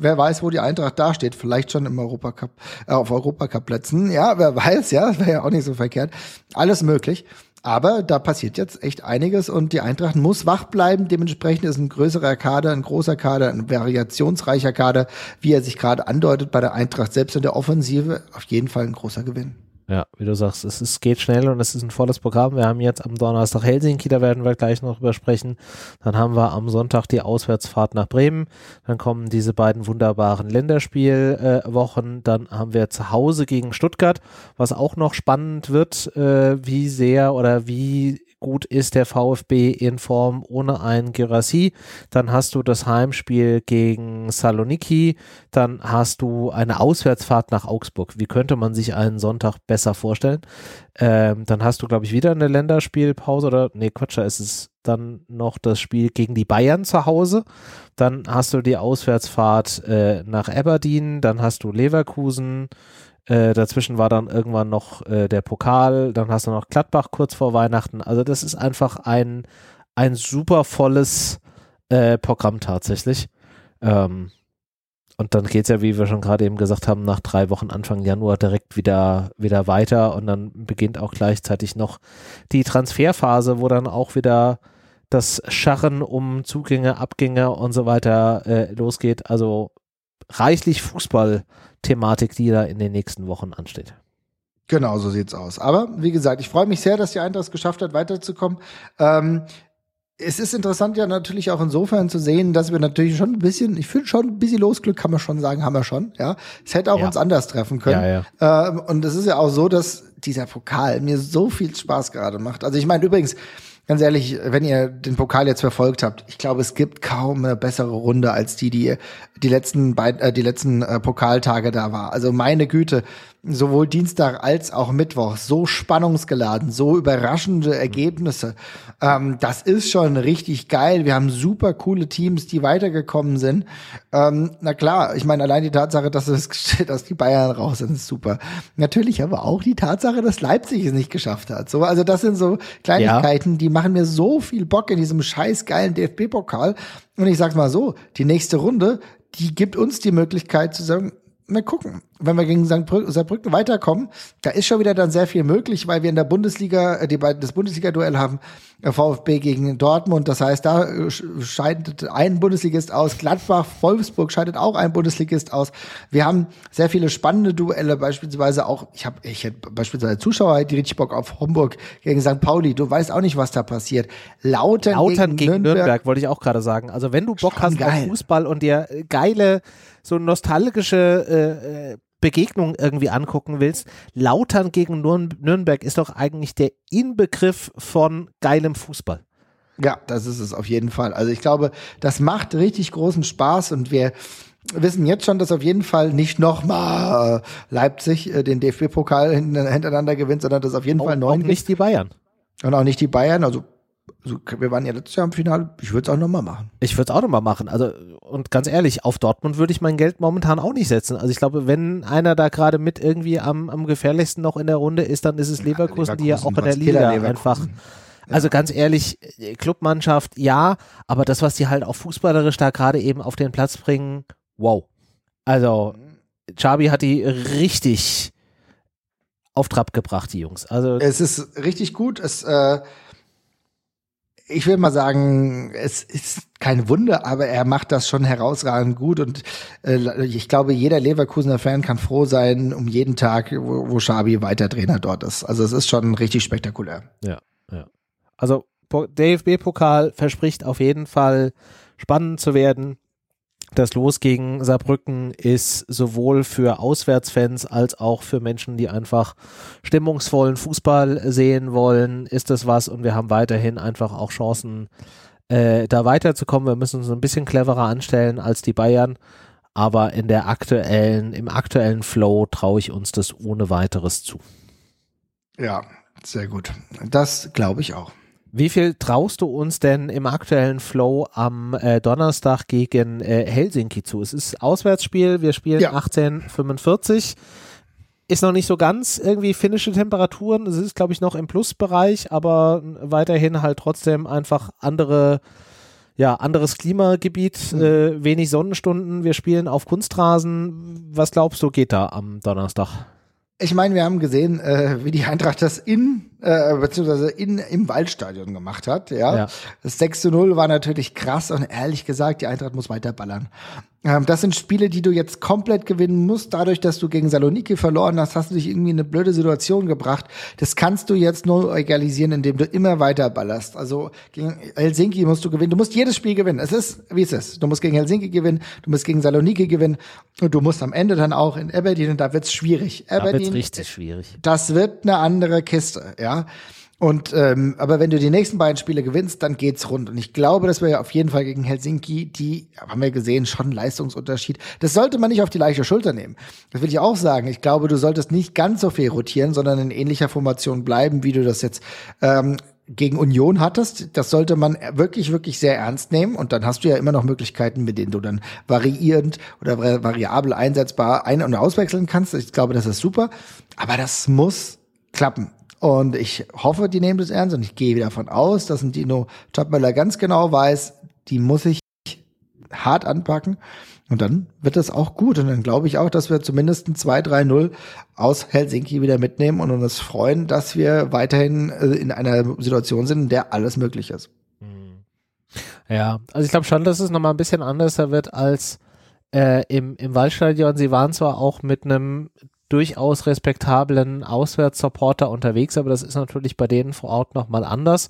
wo die Eintracht dasteht, vielleicht schon im Europacup, äh, auf Europacup-Plätzen. Ja, wer weiß, ja, wäre ja auch nicht so verkehrt. Alles möglich. Aber da passiert jetzt echt einiges und die Eintracht muss wach bleiben. Dementsprechend ist ein größerer Kader, ein großer Kader, ein variationsreicher Kader, wie er sich gerade andeutet bei der Eintracht, selbst in der Offensive, auf jeden Fall ein großer Gewinn. Ja, wie du sagst, es ist, geht schnell und es ist ein volles Programm. Wir haben jetzt am Donnerstag Helsinki, da werden wir gleich noch drüber sprechen. Dann haben wir am Sonntag die Auswärtsfahrt nach Bremen. Dann kommen diese beiden wunderbaren Länderspielwochen. Äh, Dann haben wir zu Hause gegen Stuttgart, was auch noch spannend wird, äh, wie sehr oder wie gut ist der VfB in Form ohne einen Guirassy. Dann hast du das Heimspiel gegen Saloniki. Dann hast du eine Auswärtsfahrt nach Augsburg. Wie könnte man sich einen Sonntag besser vorstellen? Ähm, dann hast du, glaube ich, wieder eine Länderspielpause oder, nee, Quatsch, da ist es dann noch das Spiel gegen die Bayern zu Hause. Dann hast du die Auswärtsfahrt äh, nach Aberdeen. Dann hast du Leverkusen. Äh, dazwischen war dann irgendwann noch äh, der Pokal, dann hast du noch Gladbach kurz vor Weihnachten. Also das ist einfach ein, ein super volles äh, Programm tatsächlich. Ähm, und dann geht's ja, wie wir schon gerade eben gesagt haben, nach drei Wochen Anfang Januar direkt wieder, wieder weiter und dann beginnt auch gleichzeitig noch die Transferphase, wo dann auch wieder das Scharren um Zugänge, Abgänge und so weiter äh, losgeht. Also reichlich Fußball-Thematik, die da in den nächsten Wochen ansteht. Genau, so sieht's aus. Aber wie gesagt, ich freue mich sehr, dass die Eintracht es geschafft hat, weiterzukommen. Ähm, es ist interessant ja natürlich auch insofern zu sehen, dass wir natürlich schon ein bisschen, ich finde schon ein bisschen Losglück, kann man schon sagen, haben wir schon. Ja, es hätte auch ja. uns anders treffen können. Ja, ja. Ähm, und es ist ja auch so, dass dieser Pokal mir so viel Spaß gerade macht. Also ich meine übrigens, ganz ehrlich, wenn ihr den Pokal jetzt verfolgt habt, ich glaube, es gibt kaum eine bessere Runde als die, die die letzten beiden, äh, die letzten äh, Pokaltage da war. Also meine Güte, sowohl Dienstag als auch Mittwoch, so spannungsgeladen, so überraschende Ergebnisse. Ähm, das ist schon richtig geil. Wir haben super coole Teams, die weitergekommen sind. Ähm, na klar, ich meine, allein die Tatsache, dass, es, dass die Bayern raus sind, ist super. Natürlich aber auch die Tatsache, dass Leipzig es nicht geschafft hat. So, also das sind so Kleinigkeiten, ja. die machen mir so viel Bock in diesem scheiß geilen D F B-Pokal. Und ich sag's mal so, die nächste Runde, die gibt uns die Möglichkeit zu sagen, mal gucken, wenn wir gegen Sankt Saarbrücken weiterkommen, da ist schon wieder dann sehr viel möglich, weil wir in der Bundesliga, die beiden das Bundesliga-Duell haben, VfB gegen Dortmund, das heißt, da scheidet ein Bundesligist aus, Gladbach, Wolfsburg scheidet auch ein Bundesligist aus. Wir haben sehr viele spannende Duelle, beispielsweise auch, ich habe ich hätte beispielsweise Zuschauer, die richtig Bock auf Homburg gegen Sankt Pauli, du weißt auch nicht, was da passiert. Lautern, Lautern gegen, gegen Nürnberg, Nürnberg, wollte ich auch gerade sagen. Also wenn du Bock schon hast geil. auf Fußball und dir geile, so nostalgische äh, Begegnung irgendwie angucken willst, Lautern gegen Nürnberg ist doch eigentlich der Inbegriff von geilem Fußball. Ja, das ist es auf jeden Fall. Also ich glaube, das macht richtig großen Spaß und wir wissen jetzt schon, dass auf jeden Fall nicht nochmal Leipzig äh, den D F B-Pokal hintereinander gewinnt, sondern dass auf jeden auch, Fall neun auch nicht die Bayern. Und auch nicht die Bayern, also Also wir waren ja letztes Jahr im Finale, ich würde es auch nochmal machen. Ich würde es auch nochmal machen. Also, und ganz ehrlich, auf Dortmund würde ich mein Geld momentan auch nicht setzen. Also ich glaube, wenn einer da gerade mit irgendwie am, am gefährlichsten noch in der Runde ist, dann ist es Leverkusen, ja, Leverkusen die ja auch in der Liga einfach. Also ja. Ganz ehrlich, Clubmannschaft, ja, aber das, was die halt auch fußballerisch da gerade eben auf den Platz bringen, wow. Also Xabi hat die richtig auf Trab gebracht, die Jungs. Also es ist richtig gut, es äh ich will mal sagen, es ist kein Wunder, aber er macht das schon herausragend gut und äh, ich glaube, jeder Leverkusener Fan kann froh sein um jeden Tag, wo, wo Xabi weiter Trainer dort ist. Also es ist schon richtig spektakulär. Ja, ja. Also D F B-Pokal verspricht auf jeden Fall spannend zu werden. Das Los gegen Saarbrücken ist sowohl für Auswärtsfans als auch für Menschen, die einfach stimmungsvollen Fußball sehen wollen, ist das was und wir haben weiterhin einfach auch Chancen, äh, da weiterzukommen. Wir müssen uns ein bisschen cleverer anstellen als die Bayern, aber in der aktuellen, im aktuellen Flow traue ich uns das ohne weiteres zu. Ja, sehr gut. Das glaube ich auch. Wie viel traust du uns denn im aktuellen Flow am äh, Donnerstag gegen äh, Helsinki zu? Es ist Auswärtsspiel, wir spielen ja. achtzehn Uhr fünfundvierzig. Ist noch nicht so ganz irgendwie finnische Temperaturen. Es ist, glaube ich, noch im Plusbereich, aber weiterhin halt trotzdem einfach andere, ja, anderes Klimagebiet, mhm. äh, wenig Sonnenstunden, wir spielen auf Kunstrasen. Was glaubst du, geht da am Donnerstag? Ich meine, wir haben gesehen, äh, wie die Eintracht das in, äh, beziehungsweise in, im Waldstadion gemacht hat, ja. ja. Das sechs zu null war natürlich krass und ehrlich gesagt, die Eintracht muss weiter ballern. Ähm, das sind Spiele, die du jetzt komplett gewinnen musst. Dadurch, dass du gegen Saloniki verloren hast, hast du dich irgendwie in eine blöde Situation gebracht. Das kannst du jetzt nur egalisieren, indem du immer weiter ballerst. Also gegen Helsinki musst du gewinnen. Du musst jedes Spiel gewinnen. Es ist, wie es ist. Du musst gegen Helsinki gewinnen, du musst gegen Saloniki gewinnen und du musst am Ende dann auch in Aberdeen, und da wird's schwierig. Da wird's richtig schwierig. Das wird eine andere Kiste, ja. Und ähm, aber wenn du die nächsten beiden Spiele gewinnst, dann geht's rund. Und ich glaube, dass wir ja auf jeden Fall gegen Helsinki, die haben wir gesehen, schon einen Leistungsunterschied. Das sollte man nicht auf die leichte Schulter nehmen. Das will ich auch sagen. Ich glaube, du solltest nicht ganz so viel rotieren, sondern in ähnlicher Formation bleiben, wie du das jetzt ähm, gegen Union hattest. Das sollte man wirklich, wirklich sehr ernst nehmen. Und dann hast du ja immer noch Möglichkeiten, mit denen du dann variierend oder variabel einsetzbar ein- und auswechseln kannst. Ich glaube, das ist super. Aber das muss klappen. Und ich hoffe, die nehmen das ernst und ich gehe davon aus, dass ein Dino Topmöller ganz genau weiß, die muss ich hart anpacken und dann wird das auch gut. Und dann glaube ich auch, dass wir zumindest ein zwei drei null aus Helsinki wieder mitnehmen und uns freuen, dass wir weiterhin in einer Situation sind, in der alles möglich ist. Ja, also ich glaube schon, dass es nochmal ein bisschen anders wird als äh, im, im Waldstadion. Sie waren zwar auch mit einem durchaus respektablen Auswärtssupporter unterwegs, aber das ist natürlich bei denen vor Ort nochmal anders.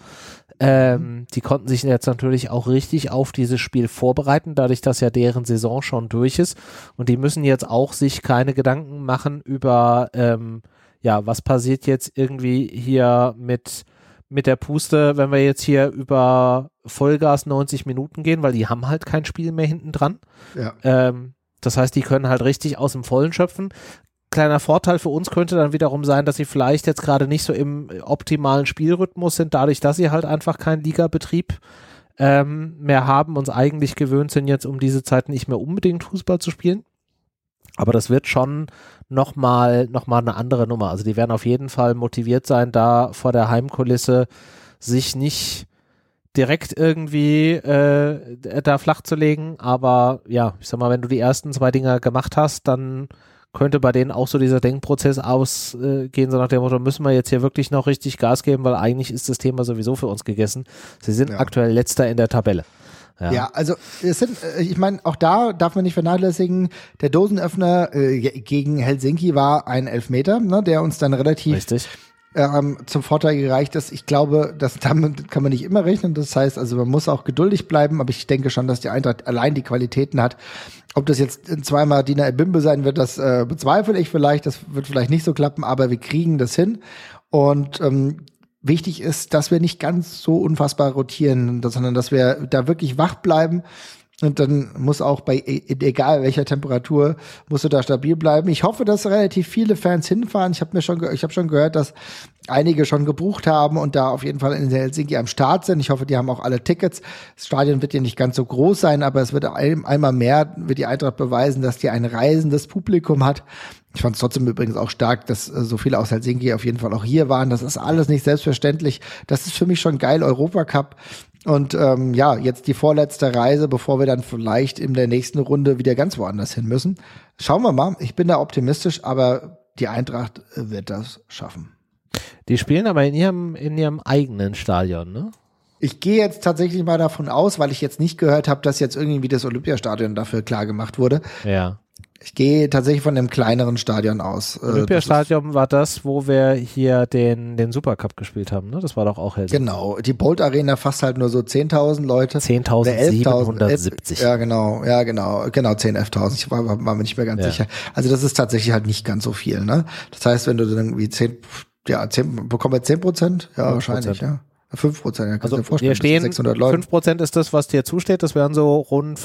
Ähm, die konnten sich jetzt natürlich auch richtig auf dieses Spiel vorbereiten, dadurch, dass ja deren Saison schon durch ist und die müssen jetzt auch sich keine Gedanken machen über, ähm, ja, was passiert jetzt irgendwie hier mit mit der Puste, wenn wir jetzt hier über Vollgas neunzig Minuten gehen, weil die haben halt kein Spiel mehr hinten dran. Ja. Ähm, das heißt, die können halt richtig aus dem Vollen schöpfen. Kleiner Vorteil für uns könnte dann wiederum sein, dass sie vielleicht jetzt gerade nicht so im optimalen Spielrhythmus sind, dadurch, dass sie halt einfach keinen Ligabetrieb ähm, mehr haben, uns eigentlich gewöhnt sind, jetzt um diese Zeit nicht mehr unbedingt Fußball zu spielen. Aber das wird schon nochmal noch mal eine andere Nummer. Also die werden auf jeden Fall motiviert sein, da vor der Heimkulisse sich nicht direkt irgendwie äh, da flach zu legen. Aber ja, ich sag mal, wenn du die ersten zwei Dinger gemacht hast, dann könnte bei denen auch so dieser Denkprozess ausgehen, so nach dem Motto, müssen wir jetzt hier wirklich noch richtig Gas geben, weil eigentlich ist das Thema sowieso für uns gegessen. Sie sind ja. aktuell Letzter in der Tabelle. Ja. ja, also es sind, ich meine, auch da darf man nicht vernachlässigen, der Dosenöffner äh, gegen Helsinki war ein Elfmeter, ne, der uns dann relativ Richtig. Ähm, zum Vorteil gereicht ist. Ich glaube, das damit kann man nicht immer rechnen. Das heißt, also man muss auch geduldig bleiben, aber ich denke schon, dass die Eintracht allein die Qualitäten hat. Ob das jetzt zweimal Dina Ebimbe sein wird, das äh, bezweifle ich vielleicht. Das wird vielleicht nicht so klappen, aber wir kriegen das hin. Und ähm, wichtig ist, dass wir nicht ganz so unfassbar rotieren, sondern dass wir da wirklich wach bleiben. Und dann muss auch bei, egal welcher Temperatur, musst du da stabil bleiben. Ich hoffe, dass relativ viele Fans hinfahren. Ich habe mir schon, ich habe schon gehört, dass einige schon gebucht haben und da auf jeden Fall in Helsinki am Start sind. Ich hoffe, die haben auch alle Tickets. Das Stadion wird ja nicht ganz so groß sein, aber es wird ein, einmal mehr, wird die Eintracht beweisen, dass die ein reisendes Publikum hat. Ich fand es trotzdem übrigens auch stark, dass äh, so viele aus Helsinki auf jeden Fall auch hier waren. Das ist alles nicht selbstverständlich. Das ist für mich schon geil, Europacup. Und ähm, ja, jetzt die vorletzte Reise, bevor wir dann vielleicht in der nächsten Runde wieder ganz woanders hin müssen. Schauen wir mal. Ich bin da optimistisch, aber die Eintracht wird das schaffen. Die spielen aber in ihrem, in ihrem eigenen Stadion, ne? Ich gehe jetzt tatsächlich mal davon aus, weil ich jetzt nicht gehört habe, dass jetzt irgendwie das Olympiastadion dafür klar gemacht wurde. Ja. Ich gehe tatsächlich von einem kleineren Stadion aus. Olympiastadion war das, wo wir hier den, den Supercup gespielt haben, ne? Das war doch auch Helsinki. Genau. Die Bolt Arena fasst halt nur so zehntausend Leute. zehntausendsiebenhundertsiebzig. Ja, genau. Ja, genau. Genau, zehn, elftausend. Ich war, war mir nicht mehr ganz ja. sicher. Also das ist tatsächlich halt nicht ganz so viel, ne? Das heißt, wenn du dann irgendwie zehn, ja, zehn, bekommen wir zehn Prozent? Ja, wahrscheinlich, ja. fünf Prozent, ja, kannst also du dir vorstellen. Wir stehen, sechshundert Leute. fünf Prozent ist das, was dir zusteht. Das wären so rund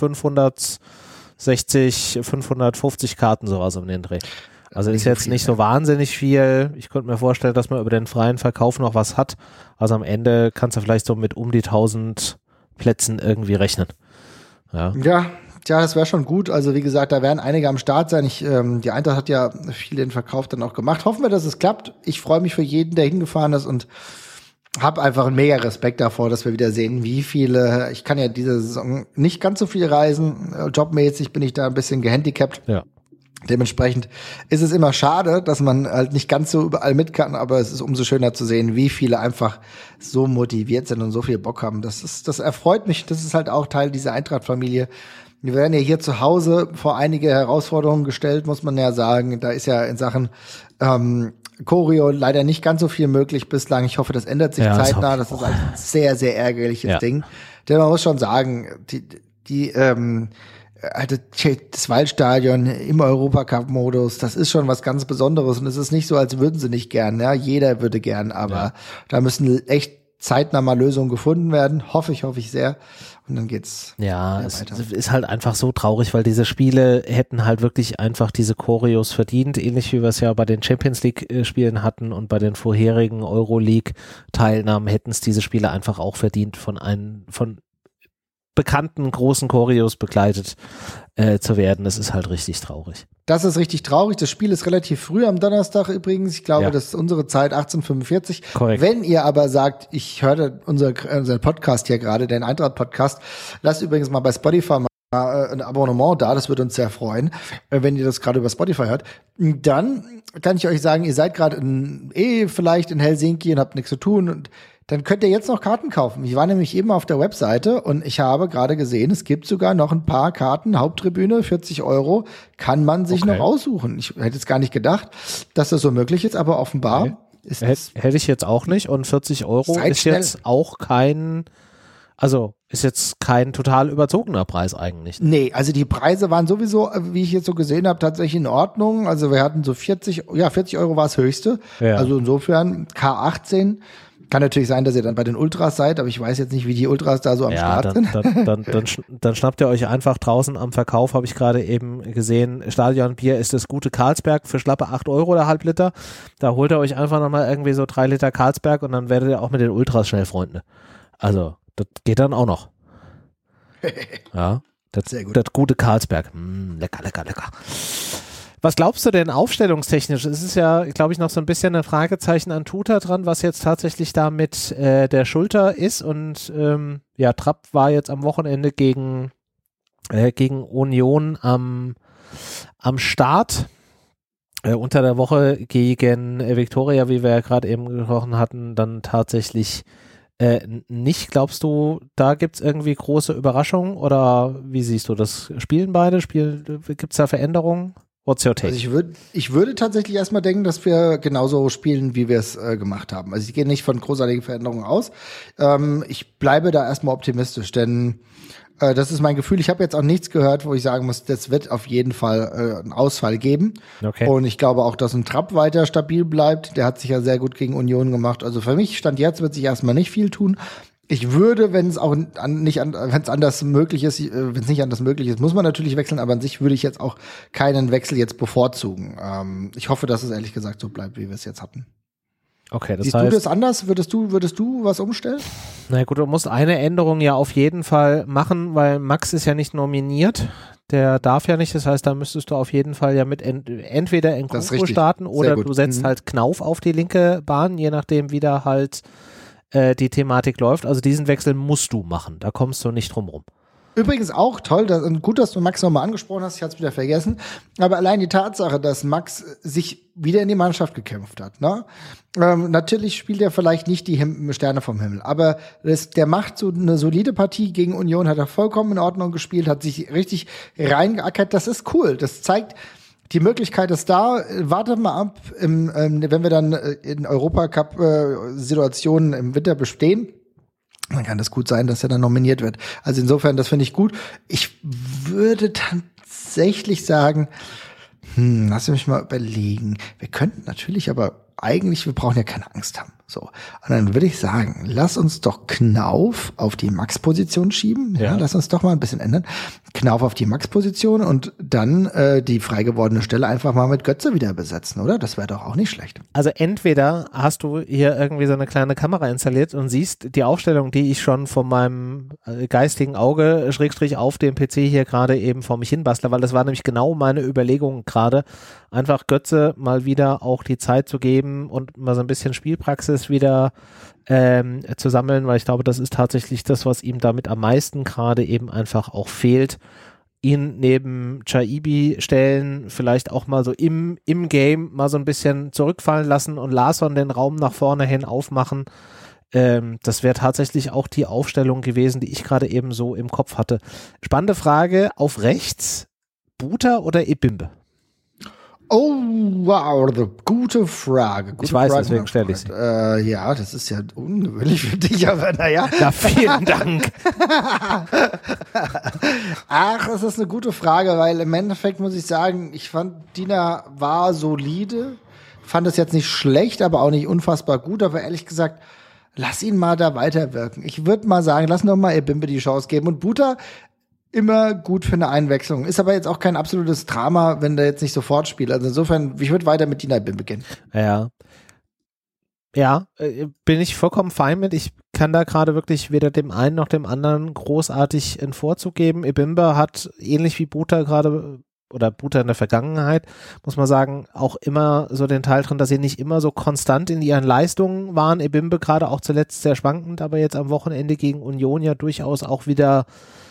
fünfhundertsechzig, fünfhundertfünfzig Karten, sowas um den Dreh. Also ist jetzt nicht so wahnsinnig viel. Ich könnte mir vorstellen, dass man über den freien Verkauf noch was hat. Also am Ende kannst du vielleicht so mit um die tausend Plätzen irgendwie rechnen. Ja, ja, ja, das wäre schon gut. Also wie gesagt, da werden einige am Start sein. Ich, ähm, die Eintracht hat ja viel den Verkauf dann auch gemacht. Hoffen wir, dass es klappt. Ich freue mich für jeden, der hingefahren ist und habe einfach einen mega Respekt davor, dass wir wieder sehen, wie viele, ich kann ja diese Saison nicht ganz so viel reisen, jobmäßig bin ich da ein bisschen gehandicapt. Ja. Dementsprechend ist es immer schade, dass man halt nicht ganz so überall mit kann, aber es ist umso schöner zu sehen, wie viele einfach so motiviert sind und so viel Bock haben. Das ist, das erfreut mich, das ist halt auch Teil dieser Eintracht-Familie. Wir werden ja hier zu Hause vor einige Herausforderungen gestellt, muss man ja sagen. Da ist ja in Sachen ähm, Choreo leider nicht ganz so viel möglich bislang. Ich hoffe, das ändert sich ja, zeitnah. Das ist ein sehr, sehr ärgerliches ja. Ding. Denn man muss schon sagen, die, die ähm, das Waldstadion im Europacup-Modus, das ist schon was ganz Besonderes. Und es ist nicht so, als würden sie nicht gern. Ja, jeder würde gern, aber ja. da müssen echt zeitnah mal Lösungen gefunden werden. Hoffe ich, hoffe ich sehr. Und dann geht's. Ja, es weiter. Ist halt einfach so traurig, weil diese Spiele hätten halt wirklich einfach diese Choreos verdient, ähnlich wie wir es ja bei den Champions League Spielen hatten und bei den vorherigen Euroleague Teilnahmen hätten es diese Spiele einfach auch verdient, von einem, von bekannten großen Choreos begleitet äh, zu werden. Das ist halt richtig traurig. Das ist richtig traurig. Das Spiel ist relativ früh am Donnerstag übrigens. Ich glaube, ja. das ist unsere Zeit, achtzehn Uhr fünfundvierzig. Korrekt. Wenn ihr aber sagt, ich höre unser, unser Podcast hier gerade, den Eintracht-Podcast, lasst übrigens mal bei Spotify mal ein Abonnement da, das würde uns sehr freuen, wenn ihr das gerade über Spotify hört. Dann kann ich euch sagen, ihr seid gerade eh vielleicht in Helsinki und habt nichts zu tun und dann könnt ihr jetzt noch Karten kaufen. Ich war nämlich eben auf der Webseite und ich habe gerade gesehen, es gibt sogar noch ein paar Karten, Haupttribüne, vierzig Euro, kann man sich okay. noch aussuchen. Ich hätte jetzt gar nicht gedacht, dass das so möglich ist, aber offenbar okay. ist es. Hätte ich jetzt auch nicht und vierzig Euro ist schnell. Jetzt auch kein, also ist jetzt kein total überzogener Preis eigentlich. Nee, also die Preise waren sowieso, wie ich jetzt so gesehen habe, tatsächlich in Ordnung. Also wir hatten so vierzig, ja vierzig Euro war das höchste. Ja. Also insofern K achtzehn. Kann natürlich sein, dass ihr dann bei den Ultras seid, aber ich weiß jetzt nicht, wie die Ultras da so am ja, Start dann, sind. Dann, dann, dann, dann schnappt ihr euch einfach draußen am Verkauf, habe ich gerade eben gesehen, Stadionbier ist das gute Carlsberg für schlappe acht Euro der Halbliter. Da holt ihr euch einfach nochmal irgendwie so drei Liter Carlsberg und dann werdet ihr auch mit den Ultras schnell Freunde. Also, das geht dann auch noch. Ja, das, Sehr gut. das gute Carlsberg. Mm, lecker, lecker, lecker. Was glaubst du denn aufstellungstechnisch? Es ist ja, glaube ich, noch so ein bisschen ein Fragezeichen an Tuta dran, was jetzt tatsächlich da mit äh, der Schulter ist. Und ähm, ja, Trapp war jetzt am Wochenende gegen, äh, gegen Union am, am Start. Äh, unter der Woche gegen äh, Viktoria, wie wir ja gerade eben gesprochen hatten, dann tatsächlich äh, nicht. Glaubst du, da gibt es irgendwie große Überraschungen oder wie siehst du das? Spielen beide? Spielen, gibt es da Veränderungen? What's your take? Also ich würde, ich würde tatsächlich erstmal denken, dass wir genauso spielen, wie wir es äh, gemacht haben. Also ich gehe nicht von großartigen Veränderungen aus. Ähm, ich bleibe da erstmal optimistisch, denn äh, das ist mein Gefühl. Ich habe jetzt auch nichts gehört, wo ich sagen muss, das wird auf jeden Fall äh, einen Ausfall geben. Okay. Und ich glaube auch, dass ein Trapp weiter stabil bleibt. Der hat sich ja sehr gut gegen Union gemacht. Also für mich Stand jetzt wird sich erstmal nicht viel tun. Ich würde, wenn es auch an, nicht an, wenn es anders möglich ist, wenn es nicht anders möglich ist, muss man natürlich wechseln, aber an sich würde ich jetzt auch keinen Wechsel jetzt bevorzugen. Ähm, ich hoffe, dass es ehrlich gesagt so bleibt, wie wir es jetzt hatten. Okay, das Siehst heißt, du das anders? Würdest du, würdest du was umstellen? Na gut, du musst eine Änderung ja auf jeden Fall machen, weil Max ist ja nicht nominiert. Der darf ja nicht, das heißt, da müsstest du auf jeden Fall ja mit ent- entweder in Nkunku starten oder du setzt mhm. halt Knauf auf die linke Bahn, je nachdem, wie da halt die Thematik läuft. Also diesen Wechsel musst du machen. Da kommst du nicht drum rum. Übrigens auch toll, dass, gut, dass du Max nochmal angesprochen hast, ich hatte es wieder vergessen, aber allein die Tatsache, dass Max sich wieder in die Mannschaft gekämpft hat, ne? Ähm, natürlich spielt er vielleicht nicht die Him- Sterne vom Himmel, aber das, der macht so eine solide Partie gegen Union, hat er vollkommen in Ordnung gespielt, hat sich richtig reingeackert, das ist cool, das zeigt, die Möglichkeit ist da. Wartet mal ab, im, ähm, wenn wir dann in Europacup-Situationen äh, im Winter bestehen, dann kann das gut sein, dass er dann nominiert wird. Also insofern, das finde ich gut. Ich würde tatsächlich sagen, hm, lass mich mal überlegen. Wir könnten natürlich aber eigentlich, wir brauchen ja keine Angst haben. So. Und dann würde ich sagen, lass uns doch Knauf auf die Max-Position schieben. Ja. Ja, lass uns doch mal ein bisschen ändern. Knauf auf die Max-Position und dann äh, die frei gewordene Stelle einfach mal mit Götze wieder besetzen, oder? Das wäre doch auch nicht schlecht. Also entweder hast du hier irgendwie so eine kleine Kamera installiert und siehst die Aufstellung, die ich schon von meinem geistigen Auge, Schrägstrich auf dem P C hier gerade eben vor mich hinbastle, weil das war nämlich genau meine Überlegung gerade, einfach Götze mal wieder auch die Zeit zu geben und mal so ein bisschen Spielpraxis einiges wieder ähm, zu sammeln, weil ich glaube, das ist tatsächlich das, was ihm damit am meisten gerade eben einfach auch fehlt. Ihn neben Chaibi stellen, vielleicht auch mal so im, im Game mal so ein bisschen zurückfallen lassen und Larsson den Raum nach vorne hin aufmachen. Ähm, das wäre tatsächlich auch die Aufstellung gewesen, die ich gerade eben so im Kopf hatte. Spannende Frage, auf rechts, Buta oder Ebimbe? Oh, wow, gute Frage. Gute ich weiß, Frage, deswegen stelle ich sie. Äh, ja, das ist ja ungewöhnlich für dich, aber naja. Na, vielen Dank. Ach, das ist eine gute Frage, weil im Endeffekt muss ich sagen, ich fand, Dina war solide, fand es jetzt nicht schlecht, aber auch nicht unfassbar gut, aber ehrlich gesagt, lass ihn mal da weiterwirken. Ich würde mal sagen, lass noch mal Ebimbe die Chance geben und Buta immer gut für eine Einwechslung. Ist aber jetzt auch kein absolutes Drama, wenn der jetzt nicht sofort spielt. Also insofern, ich würde weiter mit Dina Ebimbe gehen. Ja. Ja, äh, bin ich vollkommen fein mit. Ich kann da gerade wirklich weder dem einen noch dem anderen großartig einen Vorzug geben. Ebimbe hat ähnlich wie Buta gerade oder Buta in der Vergangenheit, muss man sagen, auch immer so den Teil drin, dass sie nicht immer so konstant in ihren Leistungen waren. Ebimbe gerade auch zuletzt sehr schwankend, aber jetzt am Wochenende gegen Union ja durchaus auch wieder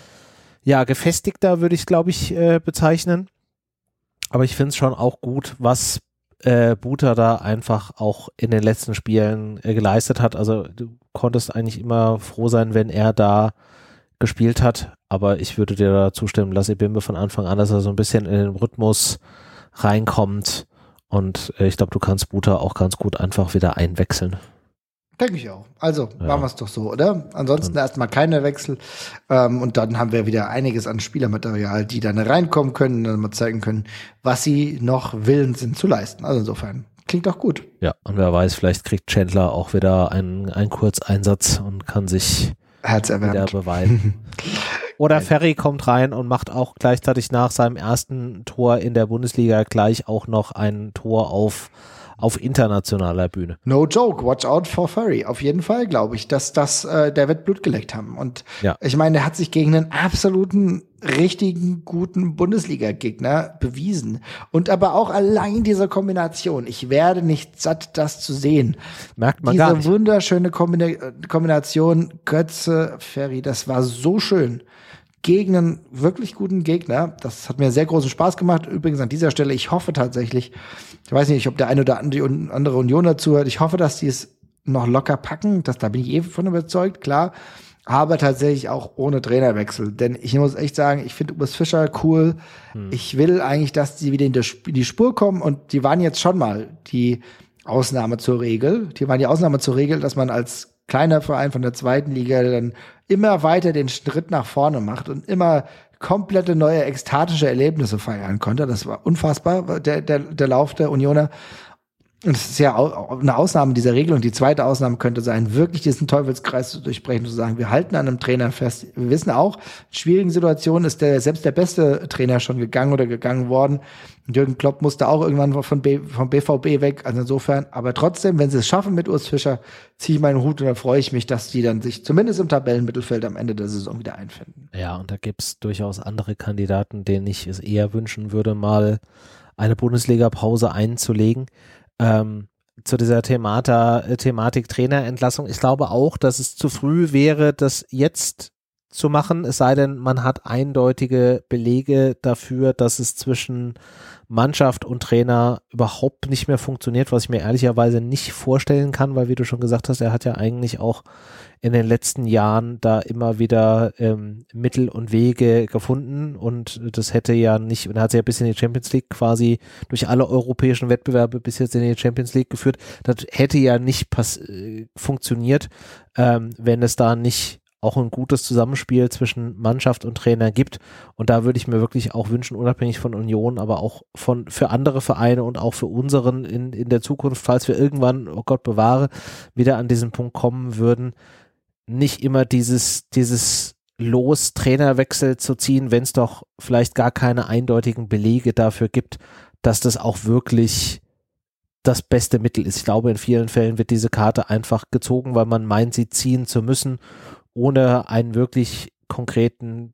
ja, gefestigter würde ich, glaube ich, äh, bezeichnen. Aber ich finde es schon auch gut, was äh, Buta da einfach auch in den letzten Spielen äh, geleistet hat. Also du konntest eigentlich immer froh sein, wenn er da gespielt hat. Aber ich würde dir da zustimmen, lass Ebimbe von Anfang an, dass er so ein bisschen in den Rhythmus reinkommt. Und äh, ich glaube, du kannst Buta auch ganz gut einfach wieder einwechseln. Denke ich auch. Also, ja. Machen wir es doch so, oder? Ansonsten ja. erstmal keine Wechsel. Ähm, und dann haben wir wieder einiges an Spielermaterial, die dann reinkommen können und dann mal zeigen können, was sie noch willens sind zu leisten. Also insofern, klingt doch gut. Ja, und wer weiß, vielleicht kriegt Chandler auch wieder einen, einen Kurzeinsatz und kann sich wieder beweisen. Oder Ferry kommt rein und macht auch gleichzeitig nach seinem ersten Tor in der Bundesliga gleich auch noch ein Tor auf auf internationaler Bühne. No joke, watch out for Ferry. Auf jeden Fall glaube ich, dass das äh, der wird Blut geleckt haben. Und ja. ich meine, der hat sich gegen einen absoluten, richtigen, guten Bundesliga-Gegner bewiesen. Und aber auch allein diese Kombination. Ich werde nicht satt, das zu sehen. Merkt man diese gar nicht. Diese wunderschöne Kombina- Kombination Götze, Ferry, das war so schön. Gegen einen wirklich guten Gegner. Das hat mir sehr großen Spaß gemacht. Übrigens an dieser Stelle, ich hoffe tatsächlich, ich weiß nicht, ob der eine oder andere Union dazu hört, ich hoffe, dass die es noch locker packen. Das, da bin ich eh von überzeugt, klar. Aber tatsächlich auch ohne Trainerwechsel. Denn ich muss echt sagen, ich finde Urs Fischer cool. Hm. Ich will eigentlich, dass die wieder in die Spur kommen. Und die waren jetzt schon mal die Ausnahme zur Regel. Die waren die Ausnahme zur Regel, dass man als kleiner Verein von der zweiten Liga dann immer weiter den Schritt nach vorne macht und immer komplette neue ekstatische Erlebnisse feiern konnte. Das war unfassbar, der, der, der Lauf der Unioner. Und es ist ja eine Ausnahme dieser Regel. Und die zweite Ausnahme könnte sein, wirklich diesen Teufelskreis zu durchbrechen und zu sagen, wir halten an einem Trainer fest. Wir wissen auch, in schwierigen Situationen ist der, selbst der beste Trainer schon gegangen oder gegangen worden. Und Jürgen Klopp musste auch irgendwann von B, vom B V B weg. Also insofern, aber trotzdem, wenn sie es schaffen mit Urs Fischer, ziehe ich meinen Hut und da freue ich mich, dass die dann sich zumindest im Tabellenmittelfeld am Ende der Saison wieder einfinden. Ja, und da gibt's durchaus andere Kandidaten, denen ich es eher wünschen würde, mal eine Bundesliga-Pause einzulegen. Ähm, zu dieser Themata, äh, Thematik Trainerentlassung. Ich glaube auch, dass es zu früh wäre, das jetzt zu machen, es sei denn, man hat eindeutige Belege dafür, dass es zwischen Mannschaft und Trainer überhaupt nicht mehr funktioniert, was ich mir ehrlicherweise nicht vorstellen kann, weil wie du schon gesagt hast, er hat ja eigentlich auch in den letzten Jahren da immer wieder ähm, Mittel und Wege gefunden und das hätte ja nicht, und er hat sich ja bis in die Champions League quasi durch alle europäischen Wettbewerbe bis jetzt in die Champions League geführt. Das hätte ja nicht pass- äh, funktioniert, ähm, wenn es da nicht auch ein gutes Zusammenspiel zwischen Mannschaft und Trainer gibt. Und da würde ich mir wirklich auch wünschen, unabhängig von Union, aber auch von für andere Vereine und auch für unseren in, in der Zukunft, falls wir irgendwann, oh Gott bewahre, wieder an diesen Punkt kommen würden, nicht immer dieses, dieses Los Trainerwechsel zu ziehen, wenn es doch vielleicht gar keine eindeutigen Belege dafür gibt, dass das auch wirklich das beste Mittel ist. Ich glaube, in vielen Fällen wird diese Karte einfach gezogen, weil man meint, sie ziehen zu müssen, ohne einen wirklich konkreten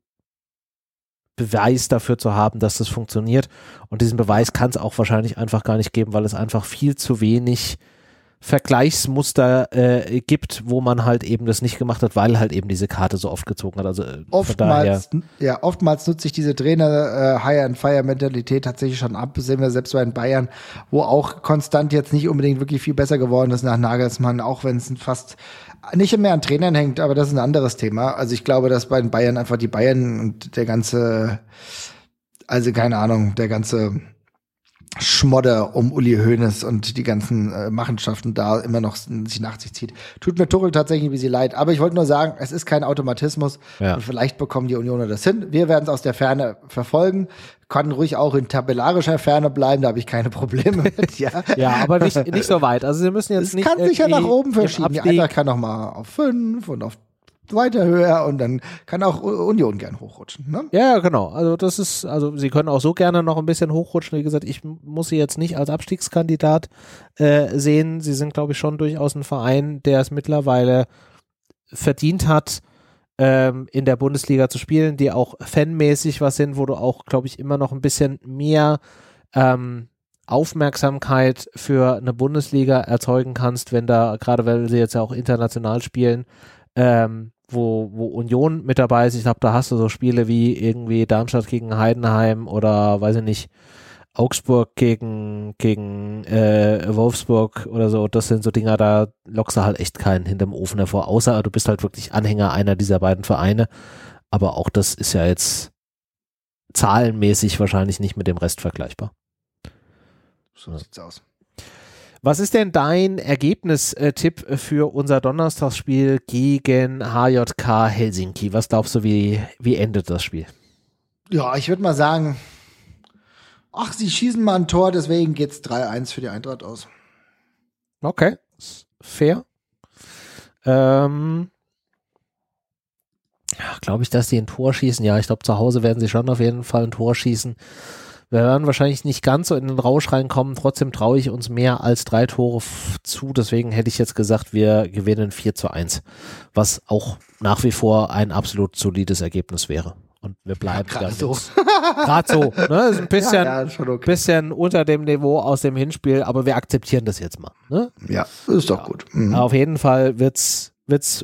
Beweis dafür zu haben, dass das funktioniert. Und diesen Beweis kann es auch wahrscheinlich einfach gar nicht geben, weil es einfach viel zu wenig Vergleichsmuster äh, gibt, wo man halt eben das nicht gemacht hat, weil halt eben diese Karte so oft gezogen hat. Also äh, oftmals, ja, oftmals nutze ich diese Trainer äh, High-and-Fire-Mentalität tatsächlich schon ab. Das sehen wir selbst bei den Bayern, wo auch konstant jetzt nicht unbedingt wirklich viel besser geworden ist nach Nagelsmann, auch wenn es fast nicht mehr an Trainern hängt, aber das ist ein anderes Thema. Also ich glaube, dass bei den Bayern einfach die Bayern und der ganze, also keine Ahnung, der ganze Schmodder um Uli Hoeneß und die ganzen äh, Machenschaften da immer noch sich nach sich zieht. Tut mir Tuchel tatsächlich ein bisschen leid, aber ich wollte nur sagen, es ist kein Automatismus ja. und vielleicht bekommen die Unioner das hin. Wir werden es aus der Ferne verfolgen, kann ruhig auch in tabellarischer Ferne bleiben, da habe ich keine Probleme mit. Ja, ja, aber nicht, nicht so weit. Also sie müssen jetzt es nicht kann sich ja nach oben verschieben. Die Eintracht kann noch mal auf fünf und auf weiter höher und dann kann auch Union gern hochrutschen. Ne? Ja, genau. Also das ist, also sie können auch so gerne noch ein bisschen hochrutschen. Wie gesagt, ich muss sie jetzt nicht als Abstiegskandidat äh, sehen. Sie sind, glaube ich, schon durchaus ein Verein, der es mittlerweile verdient hat, ähm, in der Bundesliga zu spielen, die auch fanmäßig was sind, wo du auch, glaube ich, immer noch ein bisschen mehr ähm, Aufmerksamkeit für eine Bundesliga erzeugen kannst, wenn da, gerade weil sie jetzt ja auch international spielen, ähm, wo, wo Union mit dabei ist. Ich glaube, da hast du so Spiele wie irgendwie Darmstadt gegen Heidenheim oder, weiß ich nicht, Augsburg gegen, gegen äh, Wolfsburg oder so. Das sind so Dinger, da lockst du halt echt keinen hinterm Ofen hervor, außer du bist halt wirklich Anhänger einer dieser beiden Vereine. Aber auch das ist ja jetzt zahlenmäßig wahrscheinlich nicht mit dem Rest vergleichbar. So sieht's aus. Was ist denn dein Ergebnistipp für unser Donnerstagsspiel gegen H J K Helsinki? Was glaubst du, wie, wie endet das Spiel? Ja, ich würde mal sagen, ach, sie schießen mal ein Tor, deswegen geht's drei eins für die Eintracht aus. Okay, fair. Ähm, ja, glaube ich, dass die ein Tor schießen? Ja, ich glaube, zu Hause werden sie schon auf jeden Fall ein Tor schießen. Wir werden wahrscheinlich nicht ganz so in den Rausch reinkommen. Trotzdem traue ich uns mehr als drei Tore f- zu. Deswegen hätte ich jetzt gesagt, wir gewinnen vier zu eins. Was auch nach wie vor ein absolut solides Ergebnis wäre. Und wir bleiben ja, dann so. Gerade so. Ne? Ist ein bisschen, ja, ja, schon okay. bisschen unter dem Niveau aus dem Hinspiel, aber wir akzeptieren das jetzt mal. Ne? Ja, ist doch ja. gut. Mhm. Auf jeden Fall wird's, wird's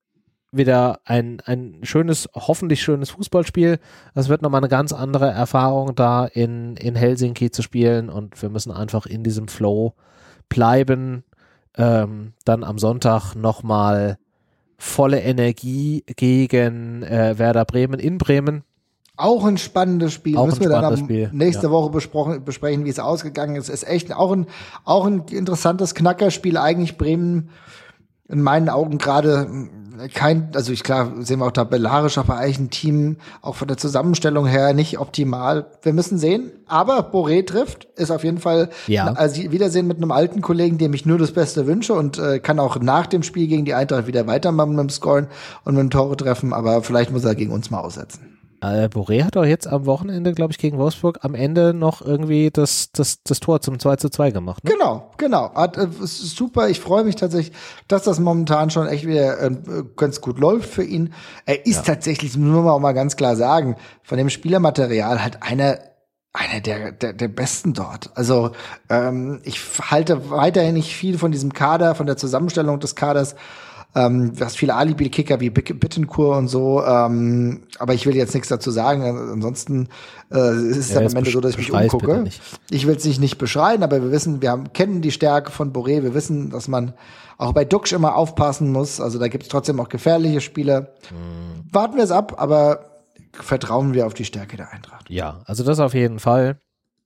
wieder ein, ein schönes, hoffentlich schönes Fußballspiel. Es wird nochmal eine ganz andere Erfahrung, da in, in Helsinki zu spielen und wir müssen einfach in diesem Flow bleiben. Ähm, dann am Sonntag nochmal volle Energie gegen äh, Werder Bremen in Bremen. Auch ein spannendes Spiel. Auch Müssen ein wir dann am Spiel. nächste ja. Woche besprochen, besprechen, wie es ausgegangen ist. Ist echt auch ein, auch ein interessantes Knackerspiel. Eigentlich Bremen in meinen Augen gerade kein, also ich klar, sehen wir auch tabellarisch, aber eigentlich ein Team auch von der Zusammenstellung her nicht optimal. Wir müssen sehen, aber Boré trifft, ist auf jeden Fall ja. ein also Wiedersehen mit einem alten Kollegen, dem ich nur das Beste wünsche und äh, kann auch nach dem Spiel gegen die Eintracht wieder weitermachen mit dem Scoren und mit dem Tore treffen, aber vielleicht muss er gegen uns mal aussetzen. Äh, Boré hat doch jetzt am Wochenende, glaube ich, gegen Wolfsburg am Ende noch irgendwie das, das, das Tor zum zwei zu zwei gemacht. Ne? Genau, genau. Hat, äh, ist super. Ich freue mich tatsächlich, dass das momentan schon echt wieder äh, ganz gut läuft für ihn. Er ist ja. tatsächlich, muss man auch mal ganz klar sagen, von dem Spielermaterial halt einer einer der, der der besten dort. Also ähm, ich halte weiterhin nicht viel von diesem Kader, von der Zusammenstellung des Kaders. Ähm, du hast viele Alibi-Kicker wie Bittencourt und so, ähm, aber ich will jetzt nichts dazu sagen. Ansonsten äh, ist es ja, dann am Ende so, dass ich mich umgucke. Ich will es nicht, nicht beschreien, aber wir wissen, wir haben, kennen die Stärke von Boré. Wir wissen, dass man auch bei Duxch immer aufpassen muss. Also da gibt es trotzdem auch gefährliche Spiele. Hm. Warten wir es ab, aber vertrauen wir auf die Stärke der Eintracht. Ja, also das auf jeden Fall.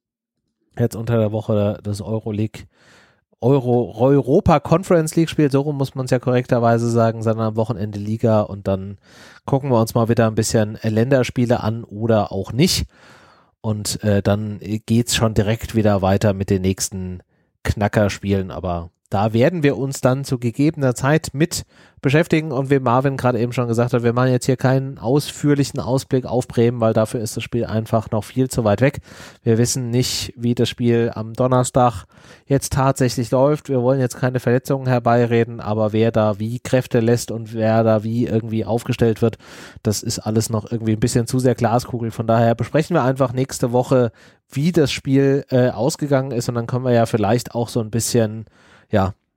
Jetzt unter der Woche das Euroleague Euro, Europa Conference League spielt, so rum muss man es ja korrekterweise sagen, sondern am Wochenende Liga und dann gucken wir uns mal wieder ein bisschen Länderspiele an oder auch nicht und äh, dann geht's schon direkt wieder weiter mit den nächsten Knackerspielen, aber da werden wir uns dann zu gegebener Zeit mit beschäftigen und wie Marvin gerade eben schon gesagt hat, wir machen jetzt hier keinen ausführlichen Ausblick auf Bremen, weil dafür ist das Spiel einfach noch viel zu weit weg. Wir wissen nicht, wie das Spiel am Donnerstag jetzt tatsächlich läuft. Wir wollen jetzt keine Verletzungen herbeireden, aber wer da wie Kräfte lässt und wer da wie irgendwie aufgestellt wird, das ist alles noch irgendwie ein bisschen zu sehr Glaskugel. Von daher besprechen wir einfach nächste Woche, wie das Spiel äh, ausgegangen ist und dann können wir ja vielleicht auch so ein bisschen ja,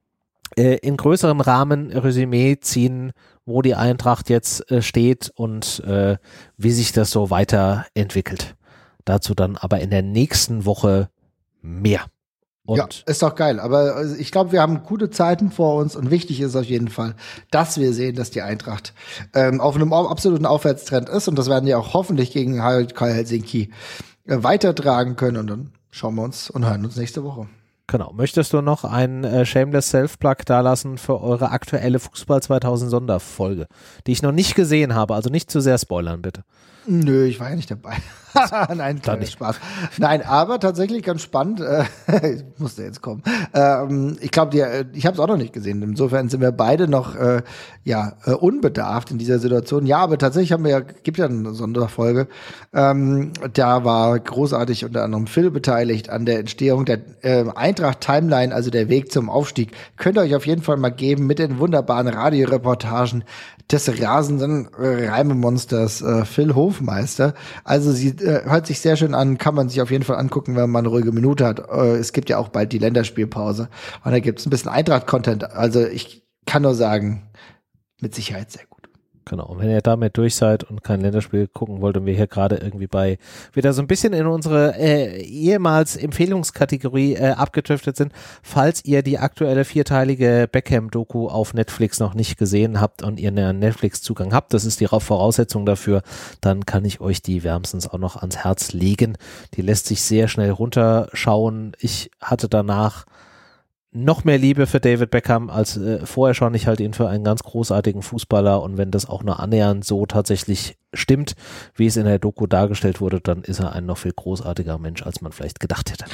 äh, in größerem Rahmen Resümee ziehen, wo die Eintracht jetzt äh, steht und äh, wie sich das so weiterentwickelt. Dazu dann aber in der nächsten Woche mehr. Und ja, ist doch geil. Aber ich glaube, wir haben gute Zeiten vor uns und wichtig ist auf jeden Fall, dass wir sehen, dass die Eintracht ähm, auf einem absoluten Aufwärtstrend ist und das werden wir auch hoffentlich gegen H J K Helsinki äh, weitertragen können und dann schauen wir uns und hören uns nächste Woche. Genau. Möchtest du noch einen äh, Shameless Self-Plug dalassen für eure aktuelle Fußball zweitausend Sonderfolge, die ich noch nicht gesehen habe, also nicht zu sehr spoilern, bitte. Nö, ich war ja nicht dabei. Nein, kleiner Spaß. Nein, aber tatsächlich ganz spannend. Äh, musste jetzt kommen. Ähm, ich glaube, ich habe es auch noch nicht gesehen. Insofern sind wir beide noch äh, ja äh, unbedarft in dieser Situation. Ja, aber tatsächlich haben wir ja, gibt ja eine Sonderfolge. Ähm, da war großartig unter anderem Phil beteiligt an der Entstehung der äh, Eintracht-Timeline, also der Weg zum Aufstieg. Könnt ihr euch auf jeden Fall mal geben mit den wunderbaren Radioreportagen des rasenden äh, Reimemonsters äh, Phil Hofmeister. Also sie äh, hört sich sehr schön an, kann man sich auf jeden Fall angucken, wenn man eine ruhige Minute hat. Äh, es gibt ja auch bald die Länderspielpause und da gibt es ein bisschen Eintracht-Content. Also ich kann nur sagen, mit Sicherheit sehr gut. Genau, und wenn ihr damit durch seid und kein Länderspiel gucken wollt und wir hier gerade irgendwie bei wieder so ein bisschen in unsere äh, ehemals Empfehlungskategorie äh, abgedriftet sind, falls ihr die aktuelle vierteilige Beckham-Doku auf Netflix noch nicht gesehen habt und ihr einen Netflix-Zugang habt, das ist die Voraussetzung dafür, dann kann ich euch die wärmstens auch noch ans Herz legen. Die lässt sich sehr schnell runterschauen. Ich hatte danach noch mehr Liebe für David Beckham als äh, vorher schon. Ich halte ihn für einen ganz großartigen Fußballer und wenn das auch nur annähernd so tatsächlich stimmt, wie es in der Doku dargestellt wurde, dann ist er ein noch viel großartiger Mensch, als man vielleicht gedacht hätte.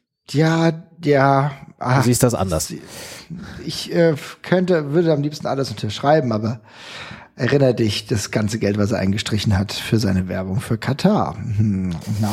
Ja, ja. Ach, du siehst das anders. Ich äh, könnte, würde am liebsten alles unterschreiben, aber erinnere dich, das ganze Geld, was er eingestrichen hat für seine Werbung für Katar. Hm.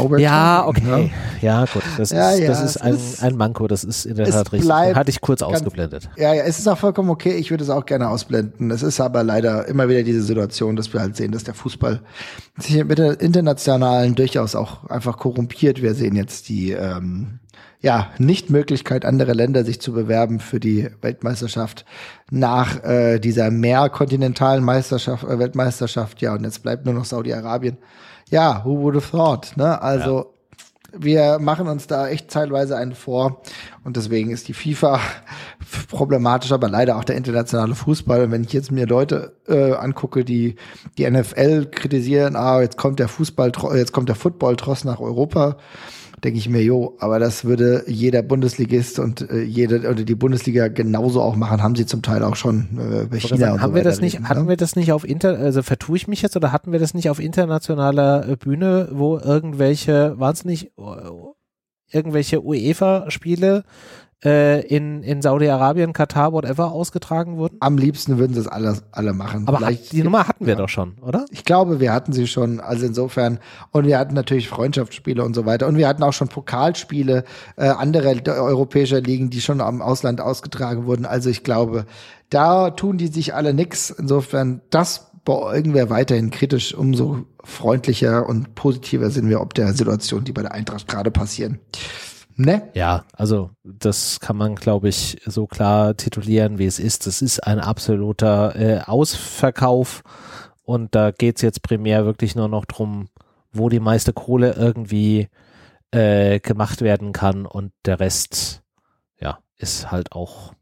Ja, okay. Ne? Ja, gut. Das ja, ist, ja, das ist ein, ist, ein Manko, das ist in der Tat richtig. Hatte ich kurz ganz, ausgeblendet. Ja, ja, es ist auch vollkommen okay. Ich würde es auch gerne ausblenden. Es ist aber leider immer wieder diese Situation, dass wir halt sehen, dass der Fußball sich mit der internationalen durchaus auch einfach korrumpiert. Wir sehen jetzt die, ähm, ja, Nichtmöglichkeit anderer Länder, sich zu bewerben für die Weltmeisterschaft nach äh, dieser mehrkontinentalen Meisterschaft, äh, Weltmeisterschaft. Ja, und jetzt bleibt nur noch Saudi-Arabien. Ja, who would have thought, ne? Also, ja. Wir machen uns da echt teilweise einen vor und deswegen ist die FIFA problematisch, aber leider auch der internationale Fußball. Und wenn ich jetzt mir Leute äh, angucke, die die N F L kritisieren, ah, jetzt kommt der Fußball, jetzt kommt der Football-Tross nach Europa, denke ich mir, jo, aber das würde jeder Bundesligist und äh, jede oder die Bundesliga genauso auch machen, haben sie zum Teil auch schon äh, bei China sagen, und haben so wir weiter das nicht, reden, hatten ne? wir das nicht auf Inter, also vertue ich mich jetzt oder hatten wir das nicht auf internationaler äh, Bühne, wo irgendwelche, waren es nicht uh, irgendwelche UEFA-Spiele äh, in, in Saudi-Arabien, Katar, whatever ausgetragen wurden? Am liebsten würden sie es alle, alle machen. Aber hat, die Nummer hatten wir ja. doch schon, oder? Ich glaube, wir hatten sie schon, also insofern, und wir hatten natürlich Freundschaftsspiele und so weiter und wir hatten auch schon Pokalspiele äh, anderer europäischer Ligen, die schon am Ausland ausgetragen wurden. Also ich glaube, da tun die sich alle nix. Insofern, das bei irgendwer weiterhin kritisch, umso freundlicher und positiver sind wir ob der Situation, die bei der Eintracht gerade passieren. Ne? Ja, also das kann man, glaube ich, so klar titulieren, wie es ist. Das ist ein absoluter äh, Ausverkauf und da geht's jetzt primär wirklich nur noch drum, wo die meiste Kohle irgendwie äh, gemacht werden kann und der Rest, ja, ist halt auch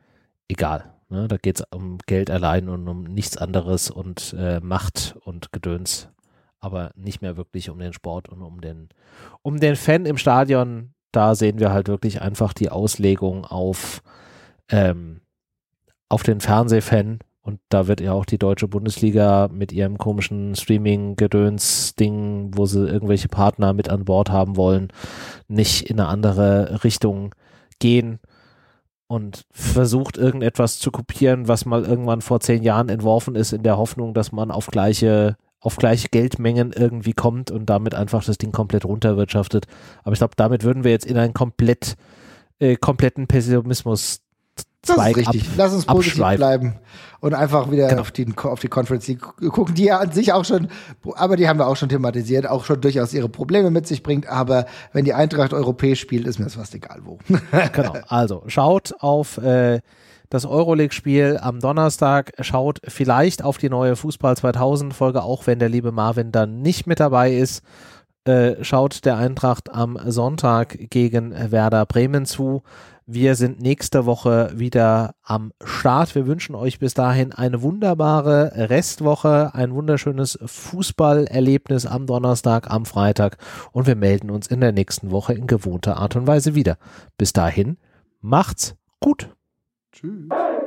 egal. Ne? Da geht's um Geld allein und um nichts anderes und äh, Macht und Gedöns, aber nicht mehr wirklich um den Sport und um den, um den Fan im Stadion. Da sehen wir halt wirklich einfach die Auslegung auf, ähm, auf den Fernsehfan und da wird ja auch die deutsche Bundesliga mit ihrem komischen Streaming-Gedöns-Ding, wo sie irgendwelche Partner mit an Bord haben wollen, nicht in eine andere Richtung gehen und versucht irgendetwas zu kopieren, was mal irgendwann vor zehn Jahren entworfen ist, in der Hoffnung, dass man auf gleiche auf gleiche Geldmengen irgendwie kommt und damit einfach das Ding komplett runterwirtschaftet. Aber ich glaube, damit würden wir jetzt in einen komplett, äh, kompletten Pessimismus Zweig das ist richtig. Ab, Lass uns positiv abschreiben. bleiben und einfach wieder genau. auf die, auf die Conference League gucken, die ja an sich auch schon, aber die haben wir auch schon thematisiert, auch schon durchaus ihre Probleme mit sich bringt, aber wenn die Eintracht europäisch spielt, ist mir das fast egal wo. Genau, also schaut auf äh, das Euroleague-Spiel am Donnerstag. Schaut vielleicht auf die neue Fußball zweitausend Folge, auch wenn der liebe Marvin dann nicht mit dabei ist. Äh, schaut der Eintracht am Sonntag gegen Werder Bremen zu. Wir sind nächste Woche wieder am Start. Wir wünschen euch bis dahin eine wunderbare Restwoche, ein wunderschönes Fußballerlebnis am Donnerstag, am Freitag und wir melden uns in der nächsten Woche in gewohnter Art und Weise wieder. Bis dahin, macht's gut. Tschüss.